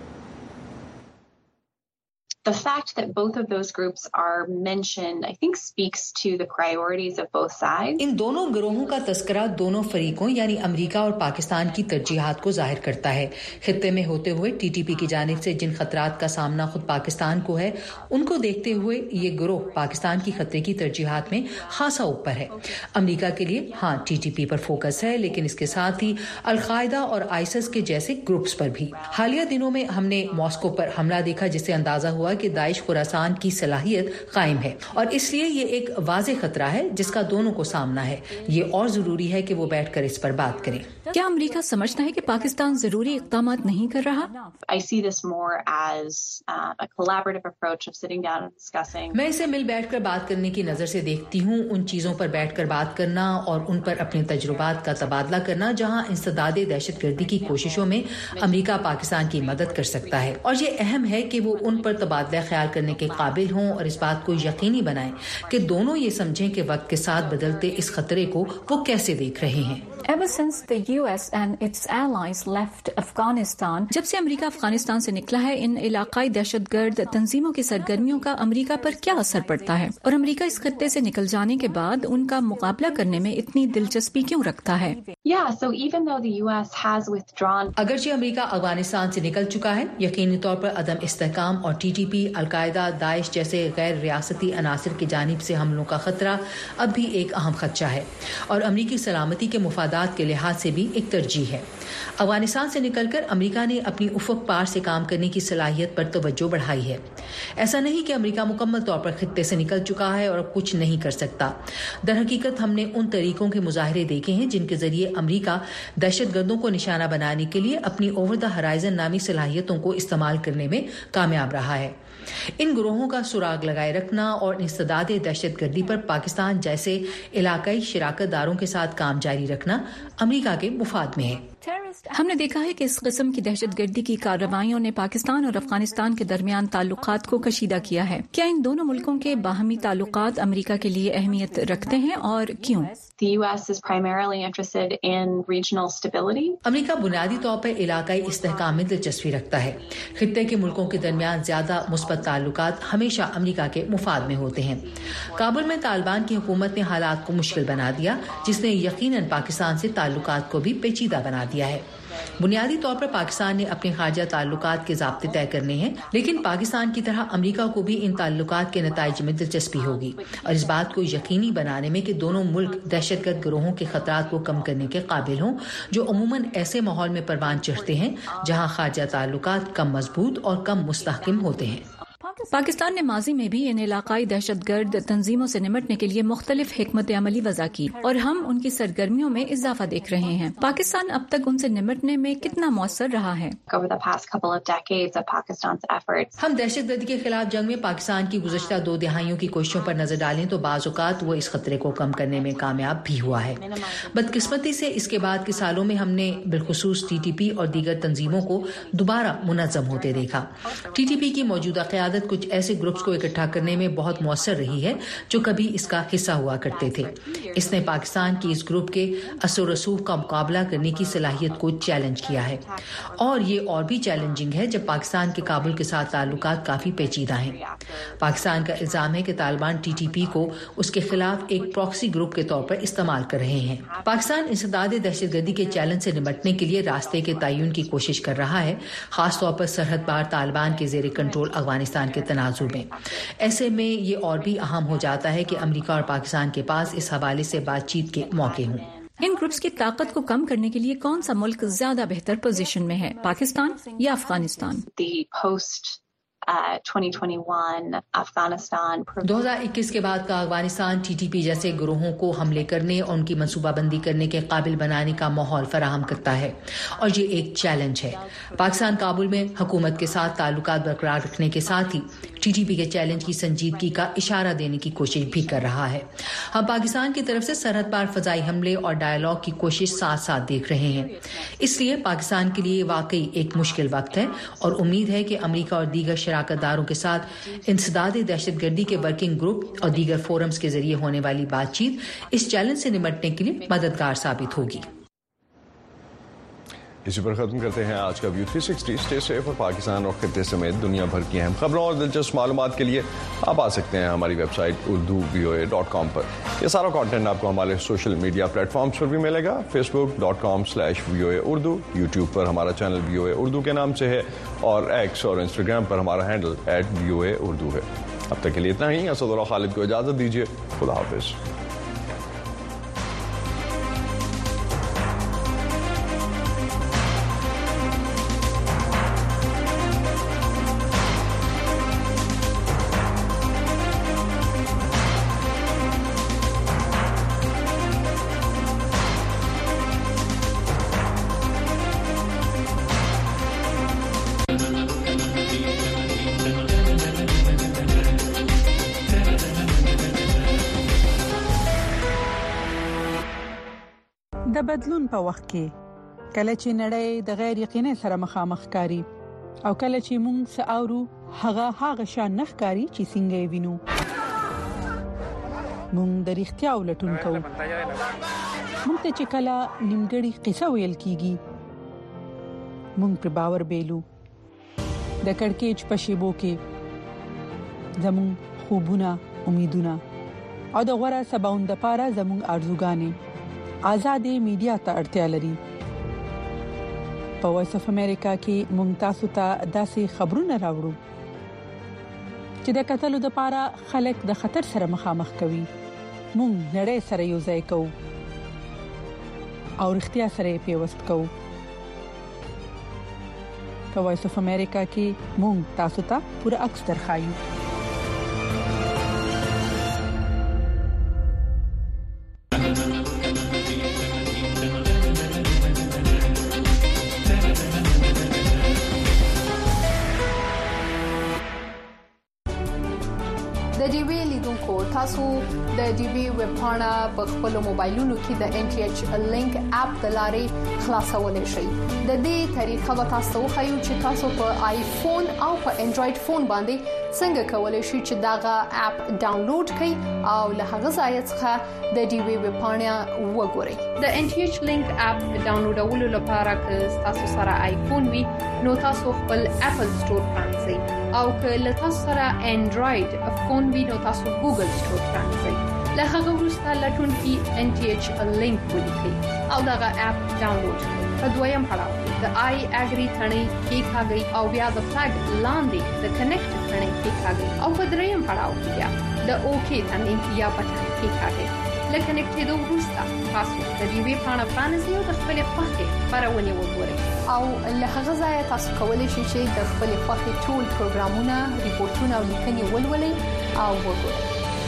The fact that both of those groups are mentioned, I think, speaks to the priorities of both sides.
इन दोनों गिरोहों का तस्करा दोनों फरीकों यानी अमेरिका और पाकिस्तान की तरजीहात को जाहिर करता है। खित्ते में होते हुए TTP की जानिब से जिन खतरात का सामना खुद पाकिस्तान को है, उनको देखते हुए ये गिरोह पाकिस्तान की खतरे की तरजीहात में खासा ऊपर है। अमेरिका के लिए हाँ TTP पर फोकस है, लेकिन इसके साथ ही अल-कायदा और ISIS के जैसे ग्रुप्स पर भी। हालिया दिनों में हमने मॉस्को पर हमला देखा, जिससे अंदाजा हुआ कि दाइश खुरासान की सलाहियत कायम है और इसलिए ये एक वाज़े खतरा है जिसका दोनों को सामना है। ये और जरूरी है कि वो बैठकर इस पर बात करें।
क्या अमेरिका समझता है कि पाकिस्तान जरूरी इक़दामात नहीं कर रहा?
I see this more as a collaborative approach of sitting down and discussing.
मैं इसे मिल बैठकर बात करने की नजर से देखती हूँ, उन चीजों पर बैठकर बात करना और उन पर अपने तजुर्बात का तबादला करना जहाँ इंसदाद दहशतगर्दी की कोशिशों में अमेरिका पाकिस्तान की मदद कर सकता है। और ये अहम है कि वो उन पर तबादला ख्याल करने के काबिल हों और इस बात को यकीनी बनाएं कि दोनों ये समझें कि वक्त के साथ बदलते इस खतरे को वो कैसे देख रहे हैं।
Ever since the US and its allies left Afghanistan,
جب سے امریکہ افغانستان سے نکلا ہے، ان علاقائی دہشت گرد تنظیموں کی سرگرمیوں کا امریکہ پر کیا اثر پڑتا ہے، اور امریکہ اس خطے سے نکل جانے کے بعد ان کا مقابلہ کرنے میں اتنی دلچسپی کیوں رکھتا ہے؟
So even though the US has withdrawn,
اگرچہ امریکہ افغانستان سے نکل چکا ہے، یقینی طور پر عدم استحکام اور TTP، القاعدہ، داعش جیسے غیر ریاستی عناصر کی جانب سے حملوں کا خطرہ اب بھی ایک اہم خدشہ ہے، اور امریکی سلامتی کے مفادات کے لحاظ سے بھی ایک ترجیح ہے۔ افغانستان سے نکل کر امریکہ نے اپنی افق پار سے کام کرنے کی صلاحیت پر توجہ بڑھائی ہے۔ ایسا نہیں کہ امریکہ مکمل طور پر خطے سے نکل چکا ہے اور اب کچھ نہیں کر سکتا۔ در حقیقت ہم نے ان طریقوں کے مظاہرے دیکھے ہیں جن کے ذریعے امریکہ دہشت گردوں کو نشانہ بنانے کے لیے اپنی اوور دا ہرائزن نامی صلاحیتوں کو استعمال کرنے میں کامیاب رہا ہے۔ ان گروہوں کا سراغ لگائے رکھنا اور انسداد دہشت گردی پر پاکستان جیسے علاقائی شراکت داروں کے ساتھ کام جاری رکھنا امریکہ کے مفاد میں ہے۔ ہم نے دیکھا ہے کہ اس قسم کی دہشت گردی کی کارروائیوں نے پاکستان اور افغانستان کے درمیان تعلقات کو کشیدہ کیا ہے۔ کیا ان دونوں ملکوں کے باہمی تعلقات امریکہ کے لیے اہمیت رکھتے ہیں اور کیوں؟
The US is primarily interested in regional stability.
امریکہ بنیادی طور پر علاقائی استحکام میں دلچسپی رکھتا ہے۔ خطے کے ملکوں کے درمیان زیادہ مثبت تعلقات ہمیشہ امریکہ کے مفاد میں ہوتے ہیں۔ کابل میں طالبان کی حکومت نے حالات کو مشکل بنا دیا، جس نے یقیناً پاکستان سے تعلقات کو بھی پیچیدہ بنا دیا ہے۔ بنیادی طور پر پاکستان نے اپنے خارجہ تعلقات کے ضابطے طے کرنے ہیں، لیکن پاکستان کی طرح امریکہ کو بھی ان تعلقات کے نتائج میں دلچسپی ہوگی، اور اس بات کو یقینی بنانے میں کہ دونوں ملک دہشت گرد گروہوں کے خطرات کو کم کرنے کے قابل ہوں، جو عموماً ایسے ماحول میں پروان چڑھتے ہیں جہاں خارجہ تعلقات کم مضبوط اور کم مستحکم ہوتے ہیں۔ پاکستان نے ماضی میں بھی ان علاقائی دہشت گرد تنظیموں سے نمٹنے کے لیے مختلف حکمت عملی وضع کی، اور ہم ان کی سرگرمیوں میں اضافہ دیکھ رہے ہیں۔ پاکستان اب تک ان سے نمٹنے میں کتنا مؤثر رہا ہے؟
Over the past couple of decades of Pakistan's efforts,
ہم دہشت گردی کے خلاف جنگ میں پاکستان کی گزشتہ 2 دہائیوں کی کوششوں پر نظر ڈالیں تو بعض اوقات وہ اس خطرے کو کم کرنے میں کامیاب بھی ہوا ہے۔ بدقسمتی سے اس کے بعد کے سالوں میں ہم نے بالخصوص TTP اور دیگر تنظیموں کو دوبارہ منظم ہوتے دیکھا۔ TTP کی موجودہ قیادت کچھ ایسے گروپس کو اکٹھا کرنے میں بہت مؤثر رہی ہے جو کبھی اس کا حصہ ہوا کرتے تھے۔ اس نے پاکستان کی اس گروپ کے اثر و رسوخ کا مقابلہ کرنے کی صلاحیت کو چیلنج کیا ہے، اور یہ اور بھی چیلنجنگ ہے جب پاکستان کے کابل کے ساتھ تعلقات کافی پیچیدہ ہیں۔ پاکستان کا الزام ہے کہ طالبان TTP کو اس کے خلاف ایک پراکسی گروپ کے طور پر استعمال کر رہے ہیں۔ پاکستان انسداد دہشت گردی کے چیلنج سے نمٹنے کے لیے راستے کے تعین کی کوشش کر رہا ہے، خاص طور پر سرحد پار طالبان کے زیر کنٹرول افغانستان کے تنازع میں۔ ایسے میں یہ اور بھی اہم ہو جاتا ہے کہ امریکہ اور پاکستان کے پاس اس حوالے سے بات چیت کے موقع ہوں۔ ان گروپس کی طاقت کو کم کرنے کے لیے کون سا ملک زیادہ بہتر پوزیشن میں ہے، پاکستان یا افغانستان؟
the post 2021 Afghanistan
2021 کے بعد کا افغانستان TTP جیسے گروہوں کو حملے کرنے اور ان کی منصوبہ بندی کرنے کے قابل بنانے کا ماحول فراہم کرتا ہے، اور یہ ایک چیلنج ہے۔ پاکستان کابل میں حکومت کے ساتھ تعلقات برقرار رکھنے کے ساتھ ہی TTP کے چیلنج کی سنجیدگی کا اشارہ دینے کی کوشش بھی کر رہا ہے۔ ہم پاکستان کی طرف سے سرحد پار فضائی حملے اور ڈائیلاگ کی کوشش ساتھ ساتھ دیکھ رہے ہیں۔ اس لیے پاکستان کے لیے واقعی ایک مشکل وقت ہے، اور امید ہے کہ امریکہ اور دیگر شراکت داروں کے ساتھ انسداد دہشت گردی کے ورکنگ گروپ اور دیگر فورمز کے ذریعے ہونے والی بات چیت اس چیلنج سے نمٹنے کے لیے مددگار ثابت ہوگی۔
اسی پر ختم کرتے ہیں آج کا ویو 360۔ اسٹے سیف، اور پاکستان اور خطے سمیت دنیا بھر کی اہم خبروں اور دلچسپ معلومات کے لیے آپ آ سکتے ہیں ہماری ویب سائٹ urduvoa.com پر۔ یہ سارا کانٹینٹ آپ کو ہمارے سوشل میڈیا پلیٹ فارمز پر بھی ملے گا۔ facebook.com/VOA Urdu، یوٹیوب پر ہمارا چینل VOA Urdu کے نام سے ہے، اور ایکس اور انسٹاگرام پر ہمارا ہینڈل @VOA Urdu ہے۔ اب تک کے لیے اتنا ہی۔ اسداللہ خالد کو اجازت دیجیے، خدا حافظ۔
د بدلون په وخت کې کله چې نړۍ د غیر یقیني سره مخامخ کاری او کله چې موږ ساورو هغه شان نخکاری چې څنګه وینو موږ د اړتیا ولټون کوو موږ ته چې کله نیمګړی قصه ویل کیږي موږ پر باور بیلو د کڑکېچ په شیبو کې زمون خوبونه امیدونه او د غوړه سباوند لپاره زمون ارزوګانې آزادې میډیا ته اړتیا لري په وایس اف امریکا کې موږ تاسو ته داسې خبرونه راوړو چې د قتلو لپاره خلک د خطر سره مخامخ کوي موږ نړۍ سره یو ځای کوو او اړتیا سره پیوست کوو په وایس اف امریکا کې موږ تاسو ته پوره عکس درخایو
تاسو د ډي وی ویب پاڼه په خپل موبایلونو کې د ان ټي ایچ لینک اپ د لارې خلاصولای شئ د دې طریقه به تاسو خو چې تاسو په آیفون او په انډراید فون باندې څنګه کولای شئ چې داغه اپ ډاونلوډ کړئ او له هغه ځای څخه د ډي وی ویب پاڼه وګورئ د ان ټي ایچ لینک اپ ډاونلوډولو لپاره که تاسو سره آیفون وي نو تاسو خپل اپل سٹور پرانځئ او که له تاسو سره انډراید فون وي نو تاسو ګوګل سٹور پرانځئ له هغه وروسته لټون کې ان ټي ایچ لینک ولیکئ او داغه اپ ډاونلوډ کړئ په دویم پړاو د آی اګری ثنې کې ښاګي او بیا د فلګ لاندې د کنیکټ ثنې کې ښاګي او په دریم پړاو کې بیا د اوکې ثنې یا بټن کې ښاګي لکه نکټېدو وروسته تاسو د دې وی پاڼه باندې یو د خپل خوښه خبرونه وګورئ او له هغه ځای تاسو کولی شئ چې د خپل خوښه ټول پروګرامونه ریپورتونه او لیکنې ولولئ او وګورئ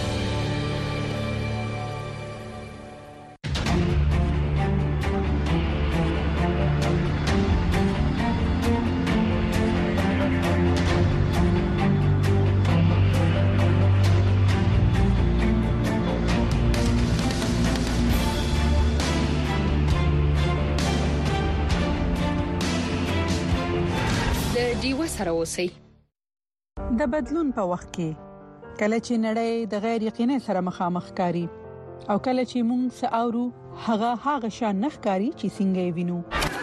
سره اوسئ د بدلون په وخت کې کله چې نړۍ د غیر یقیني سره مخامخ کاری او کله چې موږ ساورو هغه شان نخکاری چې څنګه وینو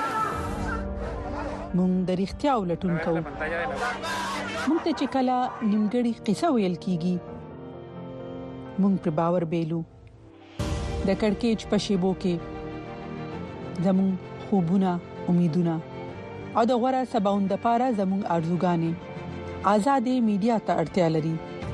موږ د اړتیا ولټون کوو موږ ته چې کله نیمګړی قصه ویل کیږي موږ پر باور بیلو د کڑکېچ په شیبو کې زمون خوبونه امیدونه او د غوړه سباوند لپاره زموږ ارزوګانې آزادې میډیا ته اړتیا لري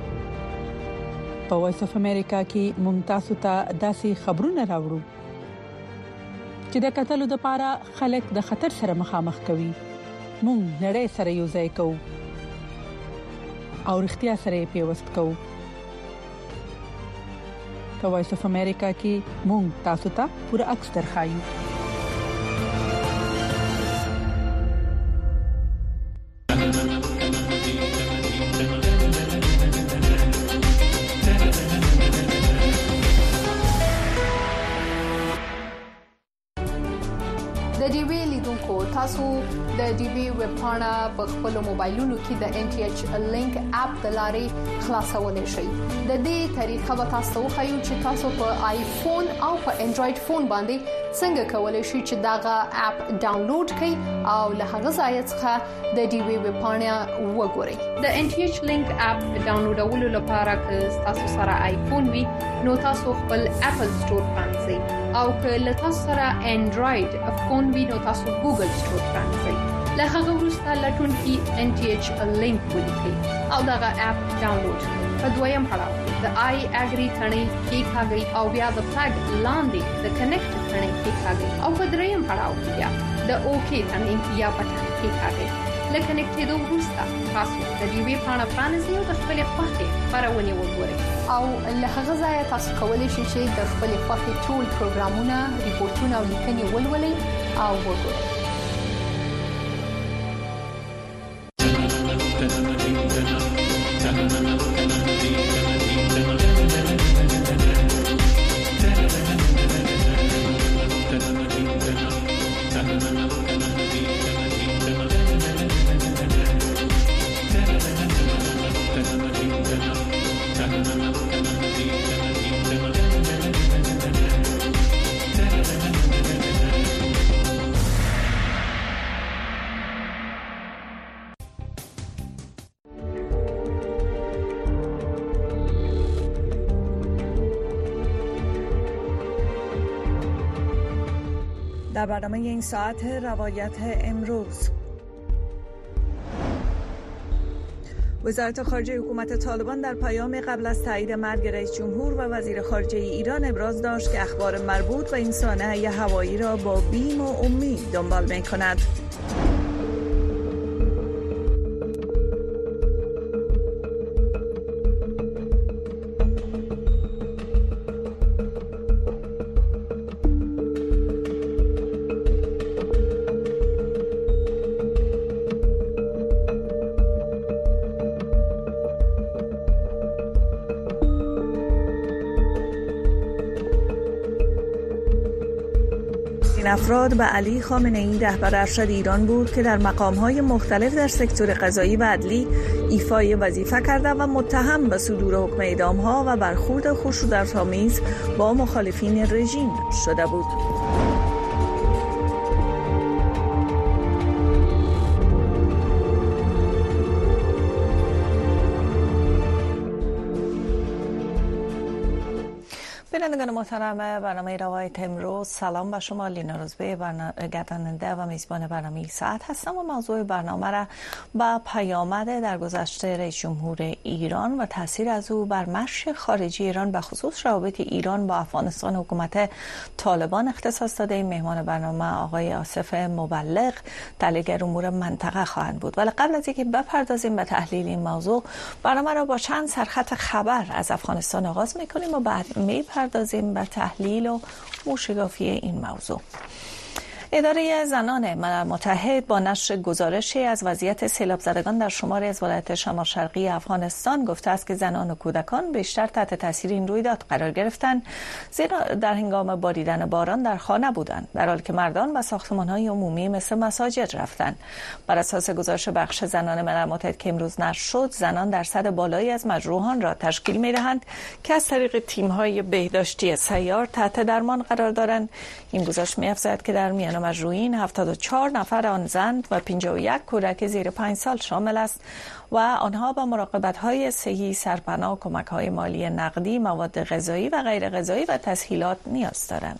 په وایس اف امریکا کې موږ تاسو ته داسې خبرونه راوړو چې د قتلو لپاره خلک د خطر سره مخامخ کوي موږ نړۍ سره یو ځای کوو او اړتیا سره پیوست کوو په وایس اف امریکا کې موږ تاسو ته پوره عکس درخایو
تاسو د ډي وی ویب پاڼه په خپل موبایلونو کې د ان ټي ایچ لینک اپ د لارې خلاصولای شئ د دې طریقه به تاسو خو چې تاسو په آیفون او په انډراید فون باندې څنګه کولای شئ چې داغه اپ ډاونلوډ کړئ او له هغه ځای څخه د ډي وی ویب پاڼه وګورئ د ان ټي ایچ لینک اپ ډاونلوډولو لپاره که تاسو سره آیفون وي نو تاسو خپل اپل سٹور پرانځئ او که له تاسو سره انډراید فون وي نو تاسو ګوګل سٹور پرانځئ له هغه وروسته لټون کې ان ټي ایچ لینک ولیکئ او داغه اپ ډاونلوډ کړئ په دویم پړاو د آی اګری ثنې کې ښاګي او بیا د فلګ لاندې د کنیکټ ثنې کې ښاګي او په دریم پړاو کې بیا د اوکې ثنې یا بټن کې ښاګي لکه نکټېدو وروسته تاسو د دې وی پاڼه باندې یو د خپل خوښه خبرونه وګورئ او له هغه ځای تاسو کولی شئ چې د خپل خوښه ټول پروګرامونه ریپورتونه او لیکنې ولولئ او وګورئ
در برنامه این ساعت روایت امروز، وزارت خارجه حکومت طالبان در پیام قبل از تایید مرگ رئیس جمهور و وزیر خارجه ایران ابراز داشت که اخبار مربوط به این سانحه هوایی را با بیم و امید دنبال می‌کند. این افراد به علی خامنه‌ای رهبر ارشد ایران بود که در مقام‌های مختلف در سکتور قضایی و عدلی ایفای وظیفه کرده و متهم به صدور حکم اعدام‌ها و برخورد خشونت‌آمیز با مخالفین رژیم شده بود. بینندگان محترم برنامه روایت امروز، سلام به شما. لینا روزبه گرداننده و میزبان برنامه ساعت هستم و موضوع برنامه را با پیامد در گذشته رئیس جمهور ایران و تاثیر از او بر مشی خارجی ایران به خصوص روابط ایران با افغانستان حکومت طالبان اختصاص داده. مهمان برنامه آقای آصف مبلغ، تحلیلگر امور منطقه خواهند بود. ولی قبل از اینکه بپردازیم به تحلیل این موضوع، برنامه را با چند سرخط خبر از افغانستان آغاز می‌کنیم و بعد می‌پردازیم به تحلیل و موشگافی این موضوع. اداره زنان ملل متحد با نشر گزارشی از وضعیت سیلاب زدگان در شماری از ولایات شمال شرقی افغانستان گفته است که زنان و کودکان بیشتر تحت تاثیر این رویداد قرار گرفتند، زیرا در هنگام باریدن باران در خانه بودند، در حالی که مردان به ساختمان‌های عمومی مثل مساجد رفتند. بر اساس گزارش بخش زنان ملل متحد که امروز نشر شد، زنان درصد بالایی از مجروحان را تشکیل می‌دهند که از طریق تیم‌های بهداشتی سیار تحت درمان قرار دارند. این گزارش می‌افزاید که در میان مجروحین 74 نفر آن زن و 51 کودک زیر 5 سال شامل است و آنها با مراقبت‌های صحی، سرپناه، کمک‌های مالی نقدی، مواد غذایی و غیر غذایی و تسهیلات نیاز دارند.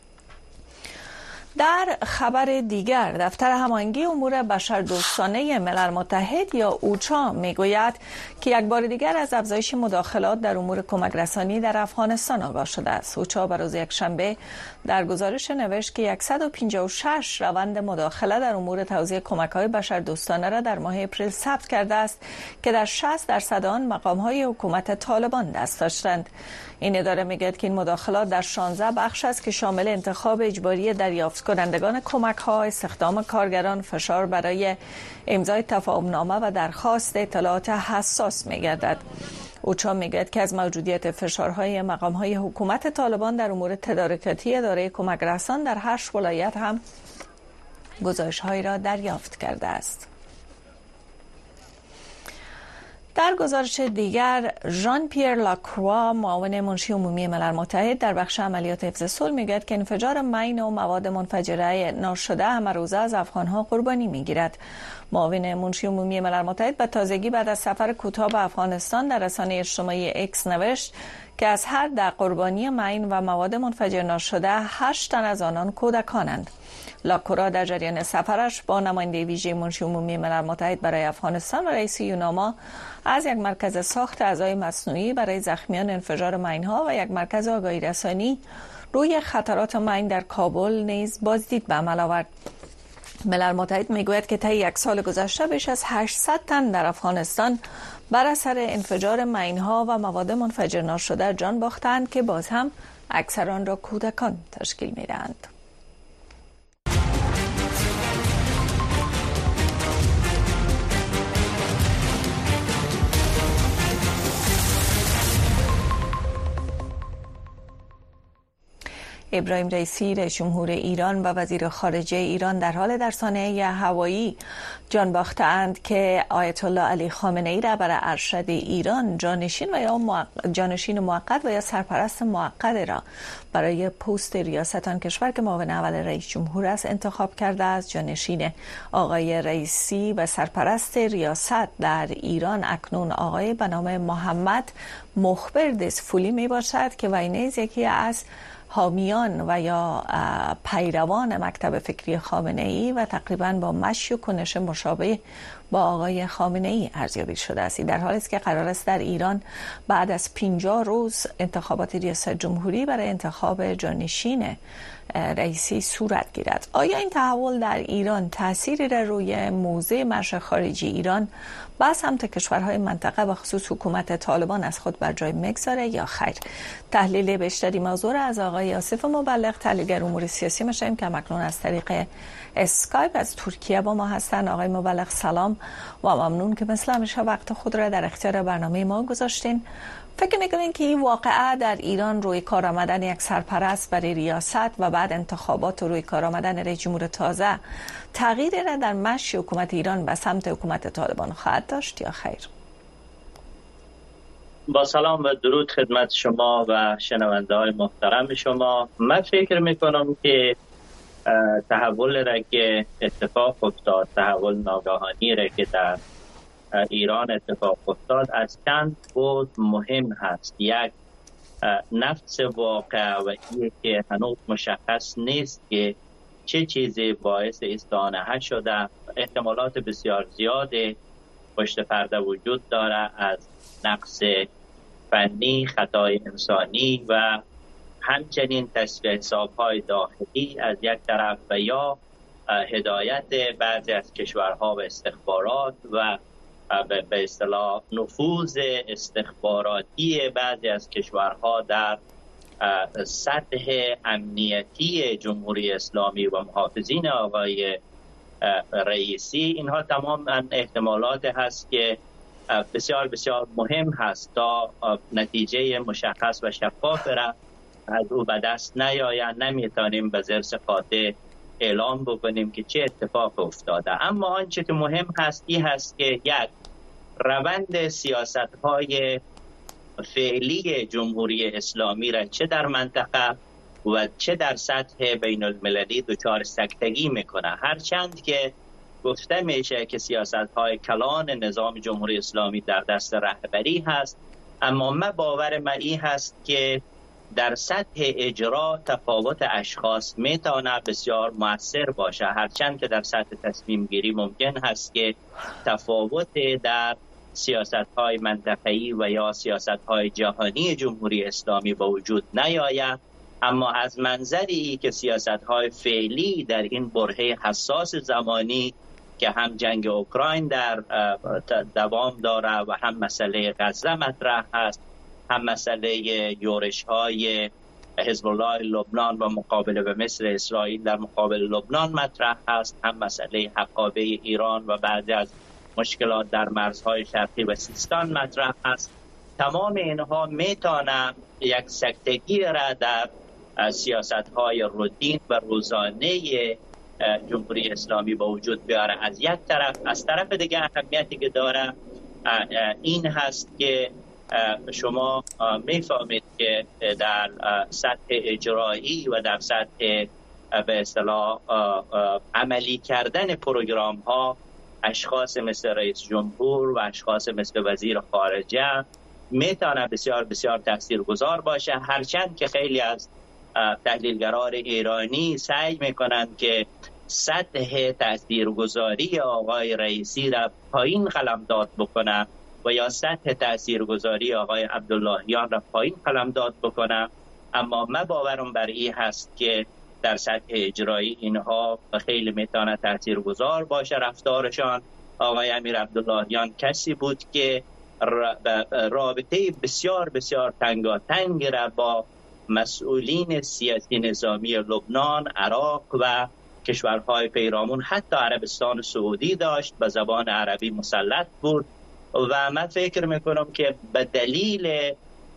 در خبر دیگر، دفتر هماهنگی امور بشردوستانه ملل متحد یا اوچا میگوید که یک بار دیگر از افزایش مداخلات در امور کمک رسانی در افغانستان آگاه شده است. اوچا بر روز یکشنبه در گزارش نوشت که 156 روند مداخله در امور توزیع کمک‌های بشردوستانه را در ماه اپریل ثبت کرده است که در 60% آن مقام‌های حکومت طالبان دست داشتند. این اداره میگوید که این مداخلات در 16 بخش است که شامل انتخاب اجباری دریافت کنندگان کمک‌ها، استخدام کارگران، فشار برای امضای تفاهم‌نامه و درخواست اطلاعات حساس می‌گردد. اوچا میگوید که از موجودیت فشارهای مقام‌های حکومت طالبان در امور تدارکاتی اداره کمک رسان در 8 ولایت هم گزارش‌هایی را دریافت کرده است. در گزارش دیگر، ژان پیر لاکروا، معاون منشی عمومی ملل متحد در بخش عملیات حفظ صلح میگوید که انفجار مین و مواد منفجره ناشده همه روزه از افغانها قربانی میگیرد. معاون منشی عمومی ملل متحد به تازگی بعد از سفر کوتاه به افغانستان در رسانه اجتماعی اکس نوشت که از هر 10 قربانی مین و مواد منفجر ناشده 8 تن از آنان کودکانند. لاکورا در جریان سفرش با نماینده ویژه منشی عمومی ملل متحد برای افغانستان و رئیس یوناما از یک مرکز ساخت اعضای مصنوعی برای زخمیان انفجار مین‌ها و یک مرکز آگاهی رسانی روی خطرات مین در کابل نیز بازدید به عمل آورد. ملل متحد میگوید که طی 1 سال گذشته بیش از 800 تن در افغانستان بر اثر انفجار مین‌ها و مواد منفجر ناشده جان باختند که باز هم اکثر آن را کودکان تشکیل می‌دهند. ابراهیم رئیسی، رئیس جمهور ایران و وزیر خارجه ایران در حال در سانحه هوایی جان باختند که آیت الله علی خامنه‌ای رهبر ارشد ایران جانشین موقت و یا سرپرست موقت را برای پست ریاست آن کشور که معاون اول رئیس جمهور است انتخاب کرده است. جانشین آقای رئیسی و سرپرست ریاست در ایران اکنون آقای به نام محمد مخبر دسفولی می باشد که وی نیز یکی از حامیان و یا پیروان مکتب فکری خامنه‌ای و تقریباً با مشی و کنش مشابه با آقای خامنه‌ای ارزیابی شده است، در حالی است که قرار است در ایران بعد از 50 روز انتخابات ریاست جمهوری برای انتخاب جانشین رئیسی صورت گیرد. آیا این تحول در ایران تأثیری را روی موضع مرز خارجی ایران با سمت کشورهای منطقه و خصوص حکومت طالبان از خود بر جای میگذاره یا خیر؟ تحلیل بیشتری موضوع را از آقای آصف مبلغ، تحلیلگر امور سیاسی میشنویم که اکنون از طریق اسکایپ از ترکیه با ما هستند. آقای مبلغ سلام و ممنون که مثل همیشه وقت خود را در اختیار برنامه ما گذاشتین. فکر میکنین که این واقعه در ایران روی کار آمدن یک سرپرست برای ریاست و بعد انتخابات و روی کار آمدن رئیس جمهور تازه تغییری را در مشی حکومت ایران به سمت حکومت طالبان خواهد داشت یا خیر؟
با سلام و درود خدمت شما و شنونده های محترم شما. من فکر میکنم که تحول را که اتفاق افتاد، تحول ناگهانی را که در ایران اتفاق افتاد، از چند بود مهم هست. یک، نفس واقع و این که هنوز مشخص نیست که چه چیزی باعث استانه شده. احتمالات بسیار زیاد پشت پرده وجود داره، از نقص فنی، خطای انسانی و همچنین تصفیه حساب‌های داخلی از یک طرف و یا هدایت بعضی از کشورها به استخبارات و به اصطلاح نفوذ استخباراتی بعضی از کشورها در سطح امنیتی جمهوری اسلامی و محافظین آقای رئیسی. اینها تمام احتمالات هست که بسیار بسیار مهم هست تا نتیجه مشخص و شفاف را از او به دست نیاید. نمیتونیم به زرس قاطع اعلام بکنیم که چه اتفاق افتاده. اما آنچه که مهم هست این هست که یک، روند سیاست‌های فعلی جمهوری اسلامی را چه در منطقه و چه در سطح بین المللی دچار سکتگی میکنه. هرچند که گفته میشه که سیاست‌های کلان نظام جمهوری اسلامی در دست رهبری هست، اما من باور من این هست که در سطح اجرا تفاوت اشخاص میتونه بسیار مؤثر باشه، هرچند که در سطح تصمیم گیری ممکن هست که تفاوت در سیاست‌های منطقه‌ای و یا سیاست‌های جهانی جمهوری اسلامی با وجود نیاید. اما از منظری که سیاست‌های فعلی در این برهه حساس زمانی که هم جنگ اوکراین در دوام داره و هم مسئله غزه مطرح است، هم مسئله یورش‌های حزب الله لبنان و مقابله به مصر اسرائیل در مقابل لبنان مطرح است، هم مسئله حقابه ایران و بعضی از مشکلات در مرزهای شرقی و سیستان مطرح است. تمام اینها میتونه یک سکتگی را در سیاست‌های روتین و روزانه جمهوری اسلامی با وجود بیاره از یک طرف. از طرف دیگه اهمیتی که داره این هست که شما میفهمید که در سطح اجرایی و در سطح به اصطلاح عملی کردن پروگرام ها اشخاص مثل رئیس جمهور و اشخاص مثل وزیر خارجه میتونه بسیار بسیار تاثیرگذار باشه، هرچند که خیلی از تحلیلگران ایرانی سعی میکنند که سطح تاثیرگذاری آقای رئیسی را پایین قلمداد بکنه و یا سطح تاثیرگذاری آقای عبداللهیان را پایین قلمداد بکنه. اما من باورم بر این هست که در سطح اجرایی اینها خیلی میتونه تاثیرگذار باشه. رفتارشان، آقای امیر عبداللهیان کسی بود که رابطه بسیار بسیار تنگاتنگ را با مسئولین سیاسی نظامی لبنان، عراق و کشورهای پیرامون حتی عربستان سعودی داشت، به زبان عربی مسلط بود و من فکر میکنم که به دلیل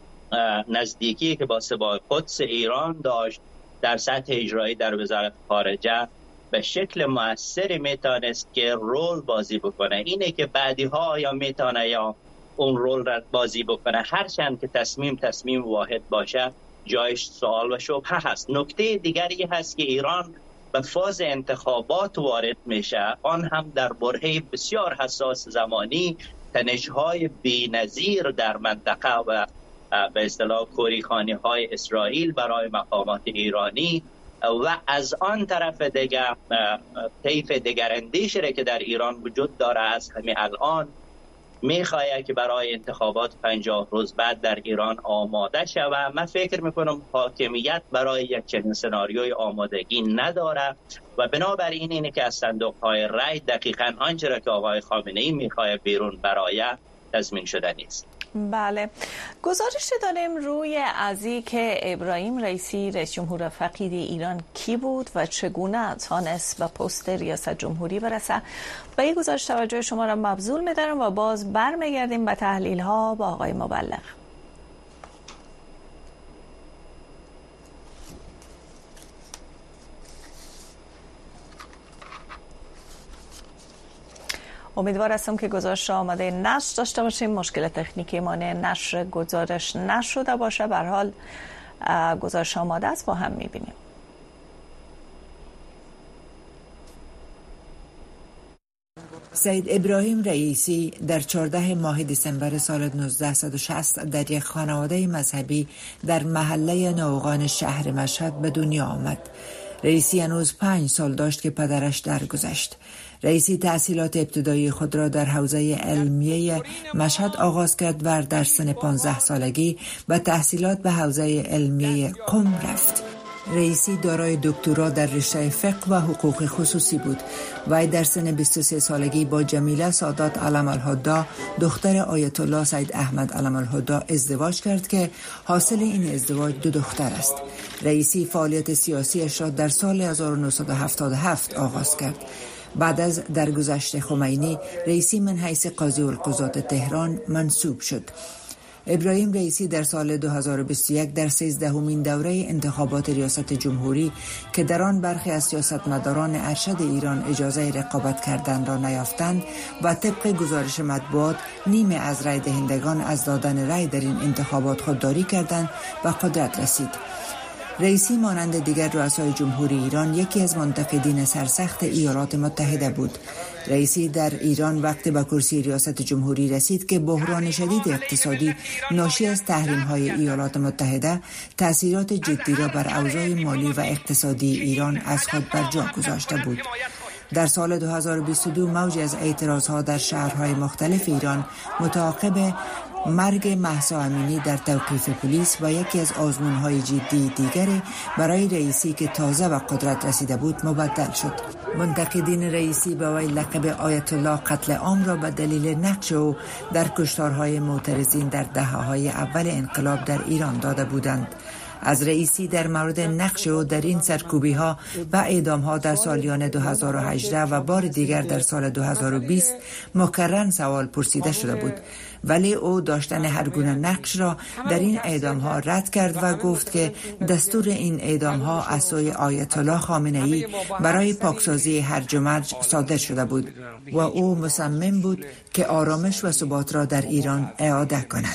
نزدیکی که با سپاه قدس ایران داشت در سطح اجرایی در وزارت خارجه به شکل مؤثری میتونست که رول بازی بکنه. اینه که بعدی ها یا میتونه یا اون رول را بازی بکنه، هرچند که تصمیم واحد باشه جایش سوال و شبهه هست. نکته دیگری هست که ایران به فاز انتخابات وارد میشه، آن هم در برهه بسیار حساس زمانی، تنش‌های بی‌نظیر در منطقه و به اصطلاح کوریخانی‌های اسرائیل برای مقامات ایرانی و از آن طرف دیگر طیف دیگر اندیشی که در ایران وجود داره از همین الان میخواهد که برای انتخابات 50 روز بعد در ایران آماده شود. من فکر میکنم حاکمیت برای یک چنین سناریوی آمادگی نداره و بنابراین اینه که از صندوق‌های رای دقیقاً آنچه را که آقای خامنه‌ای میخواهد بیرون برای تضمین شده نیست.
بله، گزارش داریم روی ازی که ابراهیم رئیسی رئیس جمهور فقید ایران کی بود و چگونه تانست به پست ریاست جمهوری برسه. به این گزارش توجه شما را مبذول می‌دارم و باز برمیگردیم به تحلیل ها با آقای مبلغ. امیدوار هستم که گزارش آماده نشر داشته باشیم. مشکل تکنیکی مانع نشر گزارش نشده باشه. به هر حال گزارش آماده است، با هم می‌بینیم.
سید ابراهیم رئیسی در 14 ماه دسامبر سال 1960 در یک خانواده مذهبی در محله نوقان شهر مشهد به دنیا آمد. رئیسی هنوز 5 سال داشت که پدرش درگذشت. رئیسی تحصیلات ابتدایی خود را در حوزه علمیه مشهد آغاز کرد و در سن 15 سالگی به تحصیلات به حوزه علمیه قم رفت. رئیسی دارای دکترا در رشته فقه و حقوق خصوصی بود. وی در سن 23 سالگی با جمیله سادات علم الهدا دختر آیت الله سید احمد علم الهدا ازدواج کرد که حاصل این ازدواج 2 دختر است. رئیسی فعالیت سیاسیش را در سال 1977 آغاز کرد. بعد از درگذشت خمینی رئیسی من حیث قاضی القضات تهران منصوب شد. ابراهیم رئیسی در سال 2021 در 13مین دوره انتخابات ریاست جمهوری که در آن برخی از سیاستمداران ارشد ایران اجازه رقابت کردن را نیافتند و طبق گزارش مطبوعات نیمه از رای دهندگان از دادن رای در این انتخابات خودداری کردند و قدرت رسید. رئیسی مانند دیگر رؤسای جمهوری ایران یکی از منتقدین سرسخت ایالات متحده بود. رئیسی در ایران وقتی به کرسی ریاست جمهوری رسید که بحران شدید اقتصادی ناشی از تحریم‌های ایالات متحده تأثیرات جدی را بر اوضاع مالی و اقتصادی ایران از خود بر جا گذاشته بود. در سال 2022 موجی از اعتراضها در شهرهای مختلف ایران متعاقب مرگ مهسا امینی در توقیف پلیس و یکی از آزمون‌های جدی دیگری برای رئیسی که تازه به قدرت رسیده بود مبدل شد. منتقدین رئیسی به وی لقب آیت الله قتل عام را به دلیل نقش او در کشتارهای معترضین در دهه‌های اول انقلاب در ایران داده بودند. از رئیسی در مورد نقش او در این سرکوبی‌ها و اعدام‌ها در سالیان 2018 و بار دیگر در سال 2020 مکرر سوال پرسیده شده بود، ولی او داشتن هر گونه نقش را در این اعدام‌ها رد کرد و گفت که دستور این اعدام‌ها از سوی آیت الله خامنه‌ای برای پاکسازی هرج و مرج صادر شده بود و او مصمم بود که آرامش و ثبات را در ایران اعاده کند.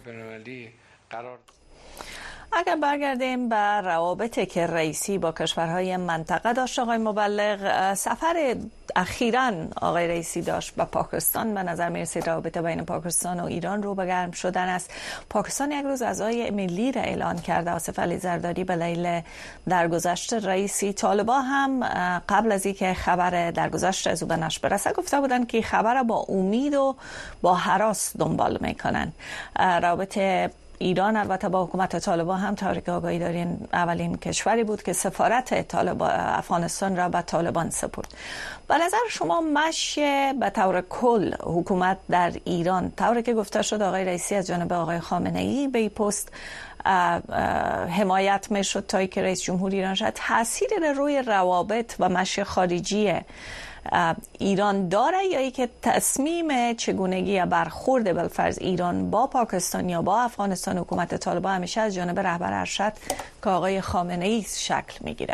اگر برگردیم به روابطی که رئیسی با کشورهای منطقه داشت، آقای مبلغ، سفر اخیراً آقای رئیسی داشت به پاکستان. به نظر می‌رسید رابطه بین پاکستان و ایران رو به گرم شدن است. پاکستان یک روز اعضای ملی را اعلان کرده. آصف علی زرداری به دلیل درگذشت رئیسی. طالبان هم قبل از اینکه خبر درگذشت از او به نشر برسه گفته بودند که خبر با امید و با هراس دنبال میکنن. رابطه ایران البته با حکومت طالبان هم طوری آگاهی دارین اولین کشوری بود که سفارت افغانستان را به طالبان سپرد. به نظر شما مشی به طور کل حکومت در ایران طوری که گفته شد آقای رئیسی از جانب آقای خامنه‌ای به این پست حمایت میشد تا که رئیس جمهوری ایران شد، تأثیر روی روابط و مشی خارجی ایران داره یا ای که تصمیم چگونگی برخورد بالفرض ایران با پاکستان یا با افغانستان حکومت طالبان همیشه از جانب رهبر ارشد که آقای خامنه‌ای شکل میگیره؟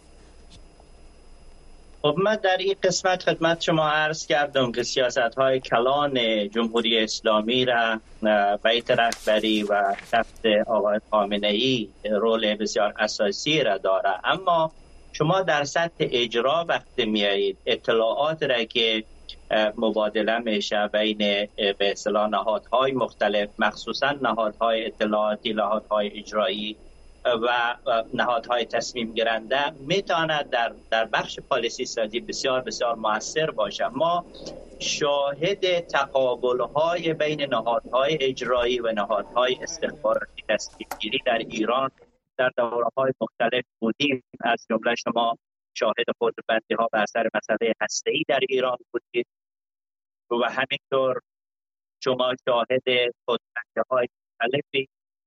خب من در این قسمت خدمت شما عرض کردم که سیاست‌های کلان جمهوری اسلامی را بیت رهبری و دفت آقای خامنه‌ای رول بسیار اساسی را داره، اما شما در سطح اجرا وقتی میایید اطلاعات را که مبادله میشه بین به اصطلاح نهادهای مختلف، مخصوصا نهادهای اطلاعاتی، نهادهای اجرایی و نهادهای تصمیم گیرنده، میتواند در بخش پالیسی سازی بسیار بسیار موثر باشه. ما شاهد تقابل‌های بین نهادهای اجرایی و نهادهای استخباراتی تصمیم‌گیری در ایران در دوره‌های مختلف بودیم. از جمله شما شاهد خودبندی‌ها به اثر مسئله هسته‌ای در ایران بودید و همینطور شما شاهد خودبندی‌های مختلفی،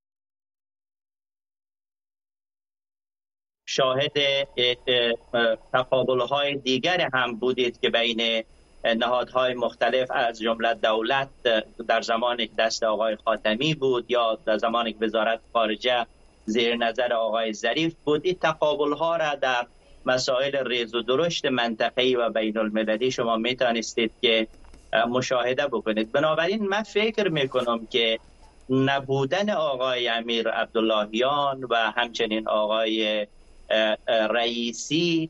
شاهد تقابل‌های دیگر هم بودید که بین نهادهای مختلف از جمله دولت در زمان دست آقای خاتمی بود یا در زمان وزارت خارجه زیر نظر آقای ظریف بود. این تقابل‌ها را در مسائل ریز و درشت منطقه‌ای و بین المللی شما میتونستید که مشاهده بکنید. بنابراین من فکر میکنم که نبودن آقای امیر عبداللهیان و همچنین آقای رئیسی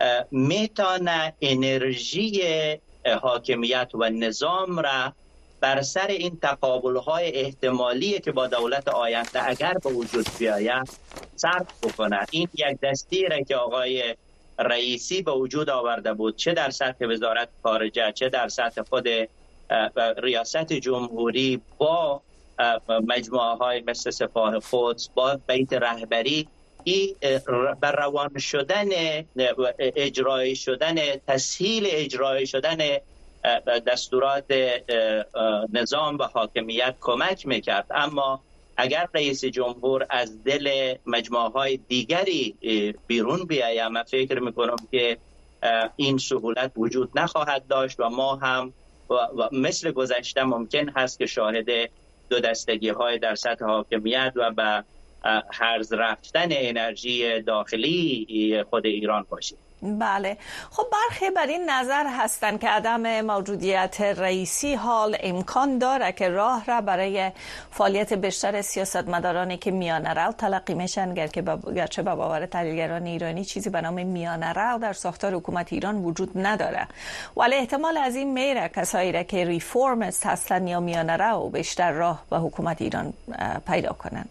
میتونه انرژی حاکمیت و نظام را بر سر این تقابل‌های احتمالی که با دولت آینده اگر به وجود بیاید صرف بکنه. این یک دستیره که آقای رئیسی به وجود آورده بود، چه در سطح وزارت خارجه چه در سطح خود ریاست جمهوری، با مجموعه های مثل سپاه قدس، با بیت رهبری، بر روان شدن اجرای شدن تسهیل اجرای شدن دستورات نظام و حاکمیت کمک میکرد. اما اگر رئیس جمهور از دل مجموعه های دیگری بیرون بیاید، من فکر میکنم که این سهولت وجود نخواهد داشت و ما هم و مثل گذشته ممکن هست که شاهد دو دستگی های در سطح حاکمیت و به هرز رفتن انرژی داخلی خود ایران باشیم.
بله، خب برخی بر این نظر هستند که عدم موجودیت رئیسی حال امکان داره که راه را برای فعالیت بیشتر سیاستمدارانی که میانه رو تلقی میشن، گرچه به باور تحلیلگران ایرانی چیزی به نام میانه رو در ساختار حکومت ایران وجود نداره، ولی احتمال از این میره کسایی را که ریفورمست هستن یا میانه رو بیشتر راه به حکومت ایران پیدا کنن.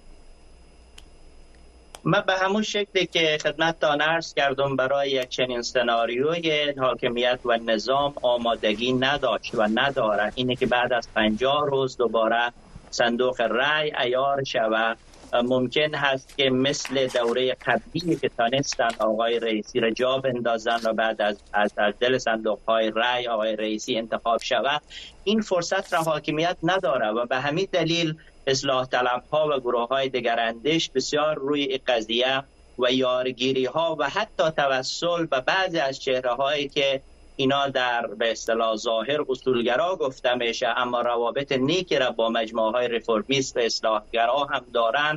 من به همون شکلی که خدمتتان عرض کردم برای یک چنین سناریوی حاکمیت و نظام آمادگی نداشت و نداره. اینه که بعد از 50 روز دوباره صندوق رای عیار شود. ممکن هست که مثل دوره قبلی که تانستن آقای رئیسی را جا بندازن و بعد از دل صندوق های رای آقای رئیسی انتخاب شود. این فرصت را حاکمیت نداره و به همین دلیل اصلاح طلب ها و گروه های دگراندیش بسیار روی قضیه و یارگیری ها و حتی توسل به بعضی از چهره هایی که اینا در به اصطلاح ظاهر اصولگرا گفته میشه اما روابط نیکی را با مجموعه های ریفورمیست و اصلاحگرا هم دارن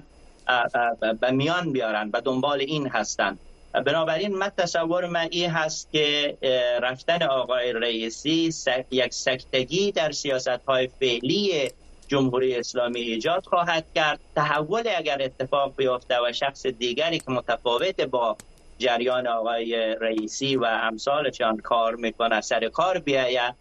به میان بیارن و دنبال این هستن. بنابراین من تصور من این هست که رفتن آقای رئیسی یک سکتگی در سیاست های فعلی جمهوری اسلامی ایجاد خواهد کرد. تحول اگر اتفاق بیفته و شخص دیگری که متفاوت با جریان آقای رئیسی و امثالشان کار میکنه سر کار بیاید،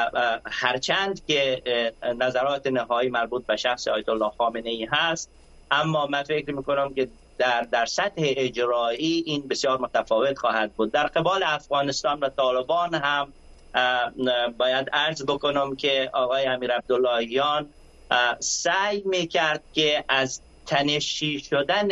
هرچند که نظرات نهایی مربوط به شخص آیت الله خامنه‌ای هست، اما من فکر میکنم که در سطح اجرایی این بسیار متفاوت خواهد بود. در قبال افغانستان و طالبان هم باید عرض بکنم که آقای امیر عبداللهیان سعی میکرد که از تنشی شدن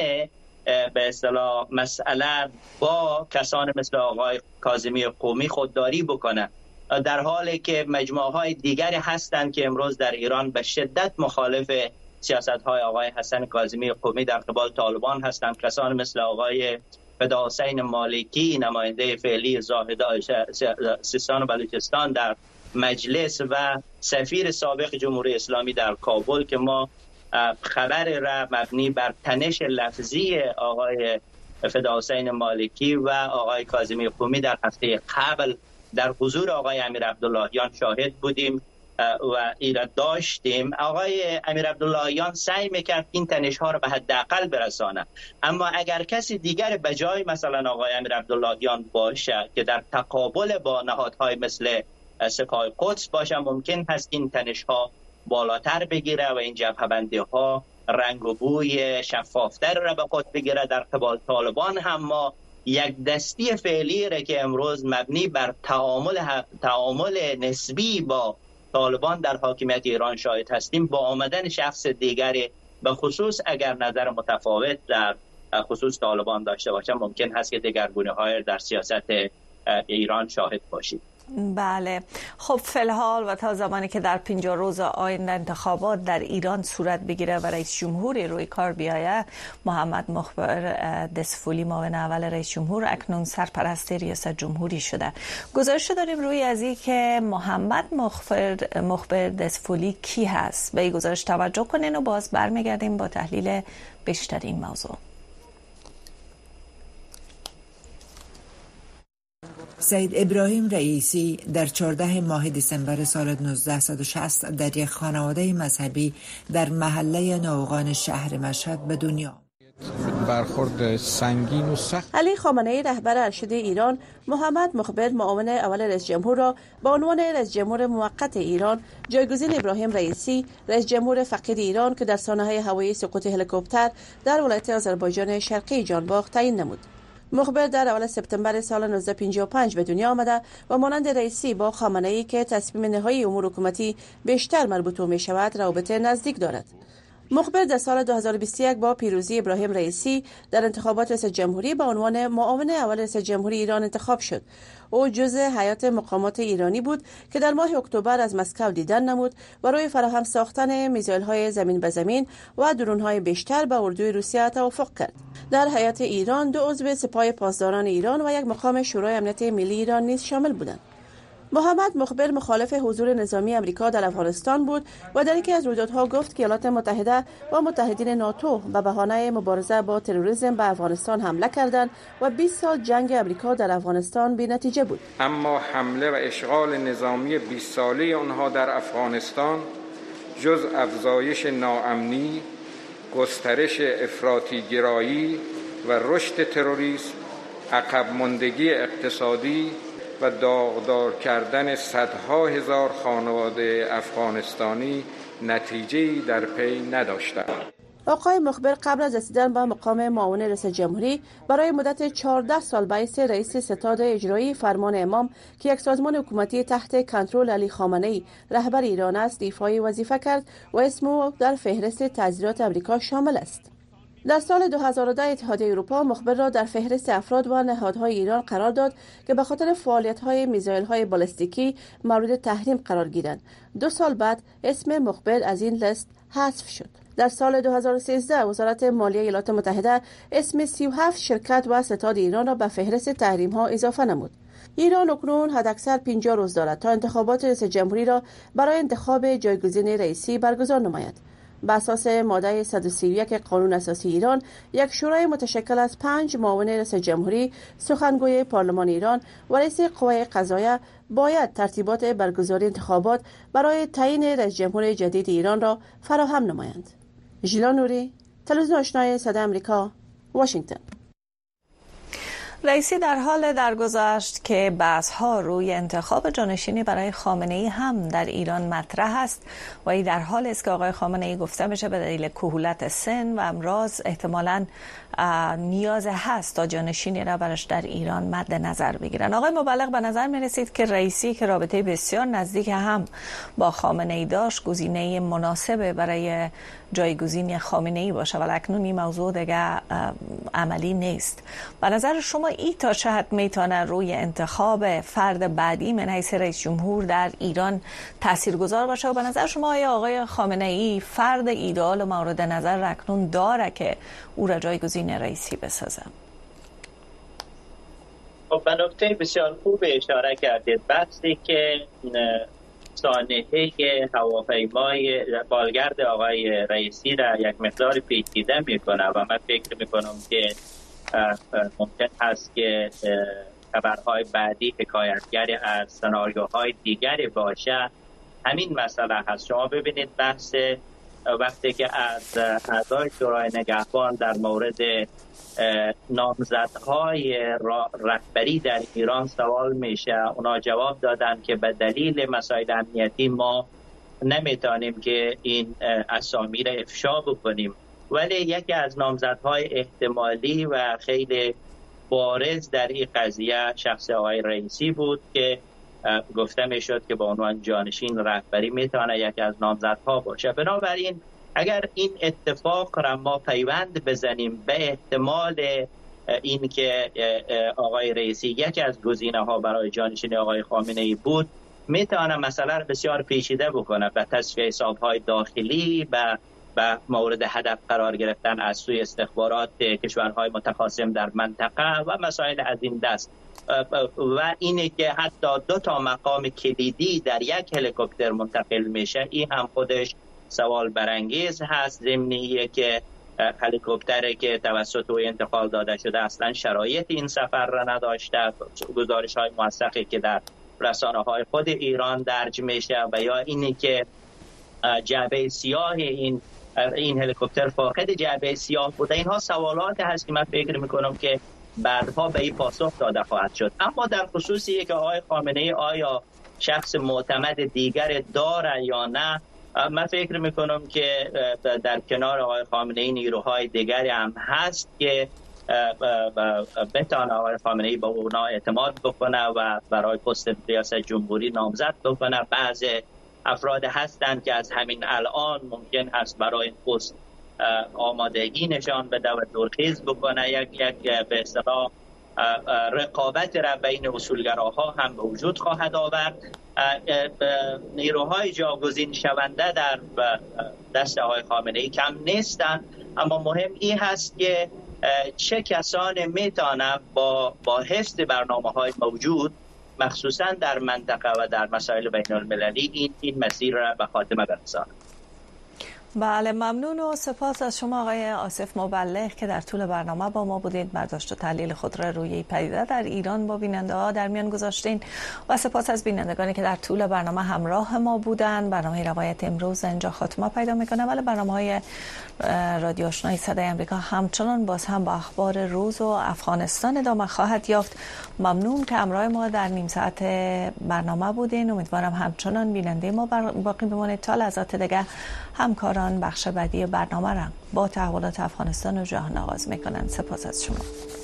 به اصطلاح مسئله با کسان مثل آقای کاظمی قومی خودداری بکنه، در حالی که مجموعه های دیگری هستند که امروز در ایران به شدت مخالف سیاست های آقای حسن کاظمی قومی در قبال طالبان هستند. کسان مثل آقای فداحسین مالکی نماینده فعلی سیستان و بلوچستان در مجلس و سفیر سابق جمهوری اسلامی در کابل که ما خبر را مبنی بر تنش لفظی آقای فداحسین مالکی و آقای کاظمی قومی در هفته قبل در حضور آقای امیر عبداللهیان شاهد بودیم و ایراد داشتیم. آقای امیر عبداللهیان سعی میکرد این تنش ها را به حداقل برسانه، اما اگر کسی دیگر به جای مثلا آقای امیر عبداللهیان باشه که در تقابل با نهادهای مثل سپاه قدس باشه، ممکن هست این تنش‌ها بالاتر بگیره و این جبهه‌بندی‌ها رنگ و بوی شفافتر را به خود بگیره. در قبال طالبان هم ما یک دستی فعلی را که امروز مبنی بر تعامل نسبی با طالبان در حاکمیت ایران شاهد هستیم، با آمدن شخص دیگری به خصوص اگر نظر متفاوت در خصوص طالبان داشته باشه، ممکن هست که دگرگونی‌های در سیاست ایران شاهد باشید.
بله، خب فی‌الحال و تا زمانی که در 50 روز آینده انتخابات در ایران صورت بگیره و رئیس جمهوری روی کار بیایه، محمد مخبر دسفولی معاون اول رئیس جمهور اکنون سرپرست ریاست جمهوری شده. گزارش داریم روی از این که محمد مخبر دسفولی کی هست. به این گزارش توجه کنین و باز برمیگردیم با تحلیل بیشتر این موضوع.
سید ابراهیم رئیسی در 14 ماه دسامبر سال 1960 در یک خانواده مذهبی در محله نوقان شهر مشهد به دنیا
برخورد سنگین و سخت.
علی خامنه‌ای رهبر ارشد ایران محمد مخبر معاون اول رئیس جمهور را به عنوان رئیس جمهور موقت ایران جایگزین ابراهیم رئیسی رئیس جمهور فقید ایران که در سانحه هوایی سقوط هلیکوپتر در ولایت آذربایجان شرقی جانباغ تعیین نمود. مخبر در اول سپتامبر سال 1955 به دنیا آمده و مانند رئیسی با خامنه‌ای که تصمیم نهایی امور حکومتی بیشتر مربوط می شود رابطه نزدیک دارد. مخبر در سال 2021 با پیروزی ابراهیم رئیسی در انتخابات رئیس جمهوری به عنوان معاون اول رئیس جمهوری ایران انتخاب شد. او جزء هیئت مقامات ایرانی بود که در ماه اکتبر از مسکو دیدن نمود و روی فراهم ساختن میزایل‌های زمین به زمین و درون‌های بیشتر به اردوی روسیه توافق کرد. در هیئت ایران 2 عضو سپاه پاسداران ایران و 1 مقام شورای امنیت ملی ایران نیز شامل بودند. محمد مخبر مخالف حضور نظامی امریکا در افغانستان بود و در یکی از رویدادها گفت که ایالات متحده و متحدین ناتو به بهانه مبارزه با تروریسم به افغانستان حمله کردند و 20 سال جنگ امریکا در افغانستان بی‌نتیجه بود.
اما حمله و اشغال نظامی 20 ساله آنها در افغانستان جز افزایش ناامنی، گسترش افراطی گرایی و رشد تروریسم، عقب ماندگی اقتصادی و داغدار کردن صدها هزار خانواده افغانستانی نتیجه‌ای در پی نداشتند.
آقای مخبر قبل از رسیدن به مقام معاون رئیس جمهوری برای مدت 14 سال باعث رئیس ستاد اجرایی فرمان امام که یک سازمان حکومتی تحت کنترل علی خامنه‌ای رهبر ایران است ایفای وظیفه کرد و اسم او در فهرست تعزیرات امریکا شامل است. در سال 2010 اتحادیه اروپا مخبر را در فهرست افراد و نهادهای ایران قرار داد که به خاطر فعالیت‌های میزایل‌های بالستیکی مورد تحریم قرار گیرند. 2 سال بعد اسم مخبر از این لیست حذف شد. در سال 2013 وزارت مالیه ایالات متحده اسم 37 شرکت و ستاد ایران را به فهرست تحریم‌ها اضافه نمود. ایران اکنون حداکثر 50 روز دارد تا انتخابات رئیس جمهوری را برای انتخاب جایگزین رئیسی برگزار نماید. بر اساس ماده 131 قانون اساسی ایران، یک شورای متشکل از 5 معاون رئیس جمهوری، سخنگوی پارلمان ایران و رئیس قوه قضاییه باید ترتیبات برگزاری انتخابات برای تعیین رئیس جمهور جدید ایران را فراهم نمایند. ژیلا نوری، تلویزیون آشنای صدای آمریکا، واشنگتن.
رئیسی در حال درگذشت که بحث‌ها روی انتخاب جانشینی برای خامنه‌ای هم در ایران مطرح است و این در حال است که آقای خامنه‌ای گفته میشه به دلیل کهولت سن و امراض احتمالاً نیاز هست تا جانشینی را برش در ایران مد نظر بگیرن. آقای مبلغ، به نظر می رسید که رئیسی که رابطه بسیار نزدیک هم با خامنه‌ای داشت گزینه مناسب برای جایگزینی خامنه‌ای باشه، ولی اکنون این موضوع دیگه عملی نیست. به نظر شما این تا چه حد میتونه روی انتخاب فرد بعدی من حیث رئیس جمهور در ایران تاثیرگذار باشه و به نظر شما آیا آقای خامنه‌ای فرد ایدئال مورد نظر اکنون داره که او را جایگزین رئیسی بسازه؟
خب به نکته بسیار خوب اشاره کردید. بحثی که سانحه هواپیمای بالگرد آقای رئیسی را یک مقدار پیچیده میکنه و من فکر میکنم که ممکن هست که خبرهای بعدی حکایتگر از سناریوهای دیگری باشه. همین مسئله هست. شما ببینید بحث وقتی که از اعضای شورای نگهبان در مورد نامزدهای رهبری در ایران سوال میشه، اونا جواب دادن که به دلیل مسائل امنیتی ما نمیتونیم که این اسامی را افشا بکنیم. ولی یکی از نامزدهای احتمالی و خیلی بارز در این قضیه شخص آقای رئیسی بود که گفته میشد که به عنوان جانشین رهبری میتونه یکی از نامزدها باشه. بنابراین اگر این اتفاق را ما پیوند بزنیم به احتمال این که آقای رئیسی یکی از گزینه‌ها برای جانشین آقای خامنه‌ای بود، میتونه مسئله را بسیار پیچیده بکنه، به تصفیه حساب‌های داخلی، به مورد هدف قرار گرفتن از سوی استخبارات کشورهای متخاصم در منطقه و مسائل از این دست. و اینه که حتی 2 مقام کلیدی در یک هلیکوپتر منتقل میشه، این هم خودش سوال برانگیز هست. ضمنیه که هلیکوپتری که توسط او انتقال داده شده اصلا شرایط این سفر را نداشته. گزارش‌های موثقی که در رسانه‌های خود ایران درج میشه و یا اینی که جعبه سیاه این هلیکوپتر فاقد جعبه سیاه بوده، اینها سوالات هست که من فکر میکنم که بعدها به این پاسخ داده خواهد شد. اما در خصوصی که آقای خامنه‌ای آیا شخص معتمد دیگر داره یا نه، من فکر میکنم که در کنار آقای خامنه‌ای نیروهای دیگری هم هست که بتونه آقای خامنه‌ای به اونا اعتماد بکنه و برای پست ریاست جمهوری نامزد بکنه. بعض افراد هستند که از همین الان ممکن است برای این پست آمادگی نشان بده و دورخیز بکنه. یک به اصطلاح رقابت را بین اصولگراها هم به وجود خواهد آورد. نیروهای جاگزین شونده در دست آقای خامنه‌ای کم نیستند، اما مهم این هست که چه کسانی میتونن با حفظ برنامه‌های موجود مخصوصا در منطقه و در مسائل بین المللی این مسیر را به خاتمه برسانند.
بله، ممنون و سپاس از شما آقای آصف مبلغ که در طول برنامه با ما بودید، برداشت و تحلیل خود را روی پدیده در ایران با بیننده ها در میان گذاشتین و سپاس از بینندگانی که در طول برنامه همراه ما بودند. برنامه روایت امروز اینجا خاتمه پیدا میکنه، ولی برنامه‌های رادیو آشنای صدای آمریکا همچنان باز هم با اخبار روز و افغانستان ادامه خواهد یافت. ممنون که همراه ما در نیم ساعت برنامه بودین. امیدوارم همچنان بیننده ما باقی بمانید تا لحظات دیگه. همکاران بخش بعدی برنامه را با تحولات افغانستان و جهان آغاز میکنند. سپاس از شما.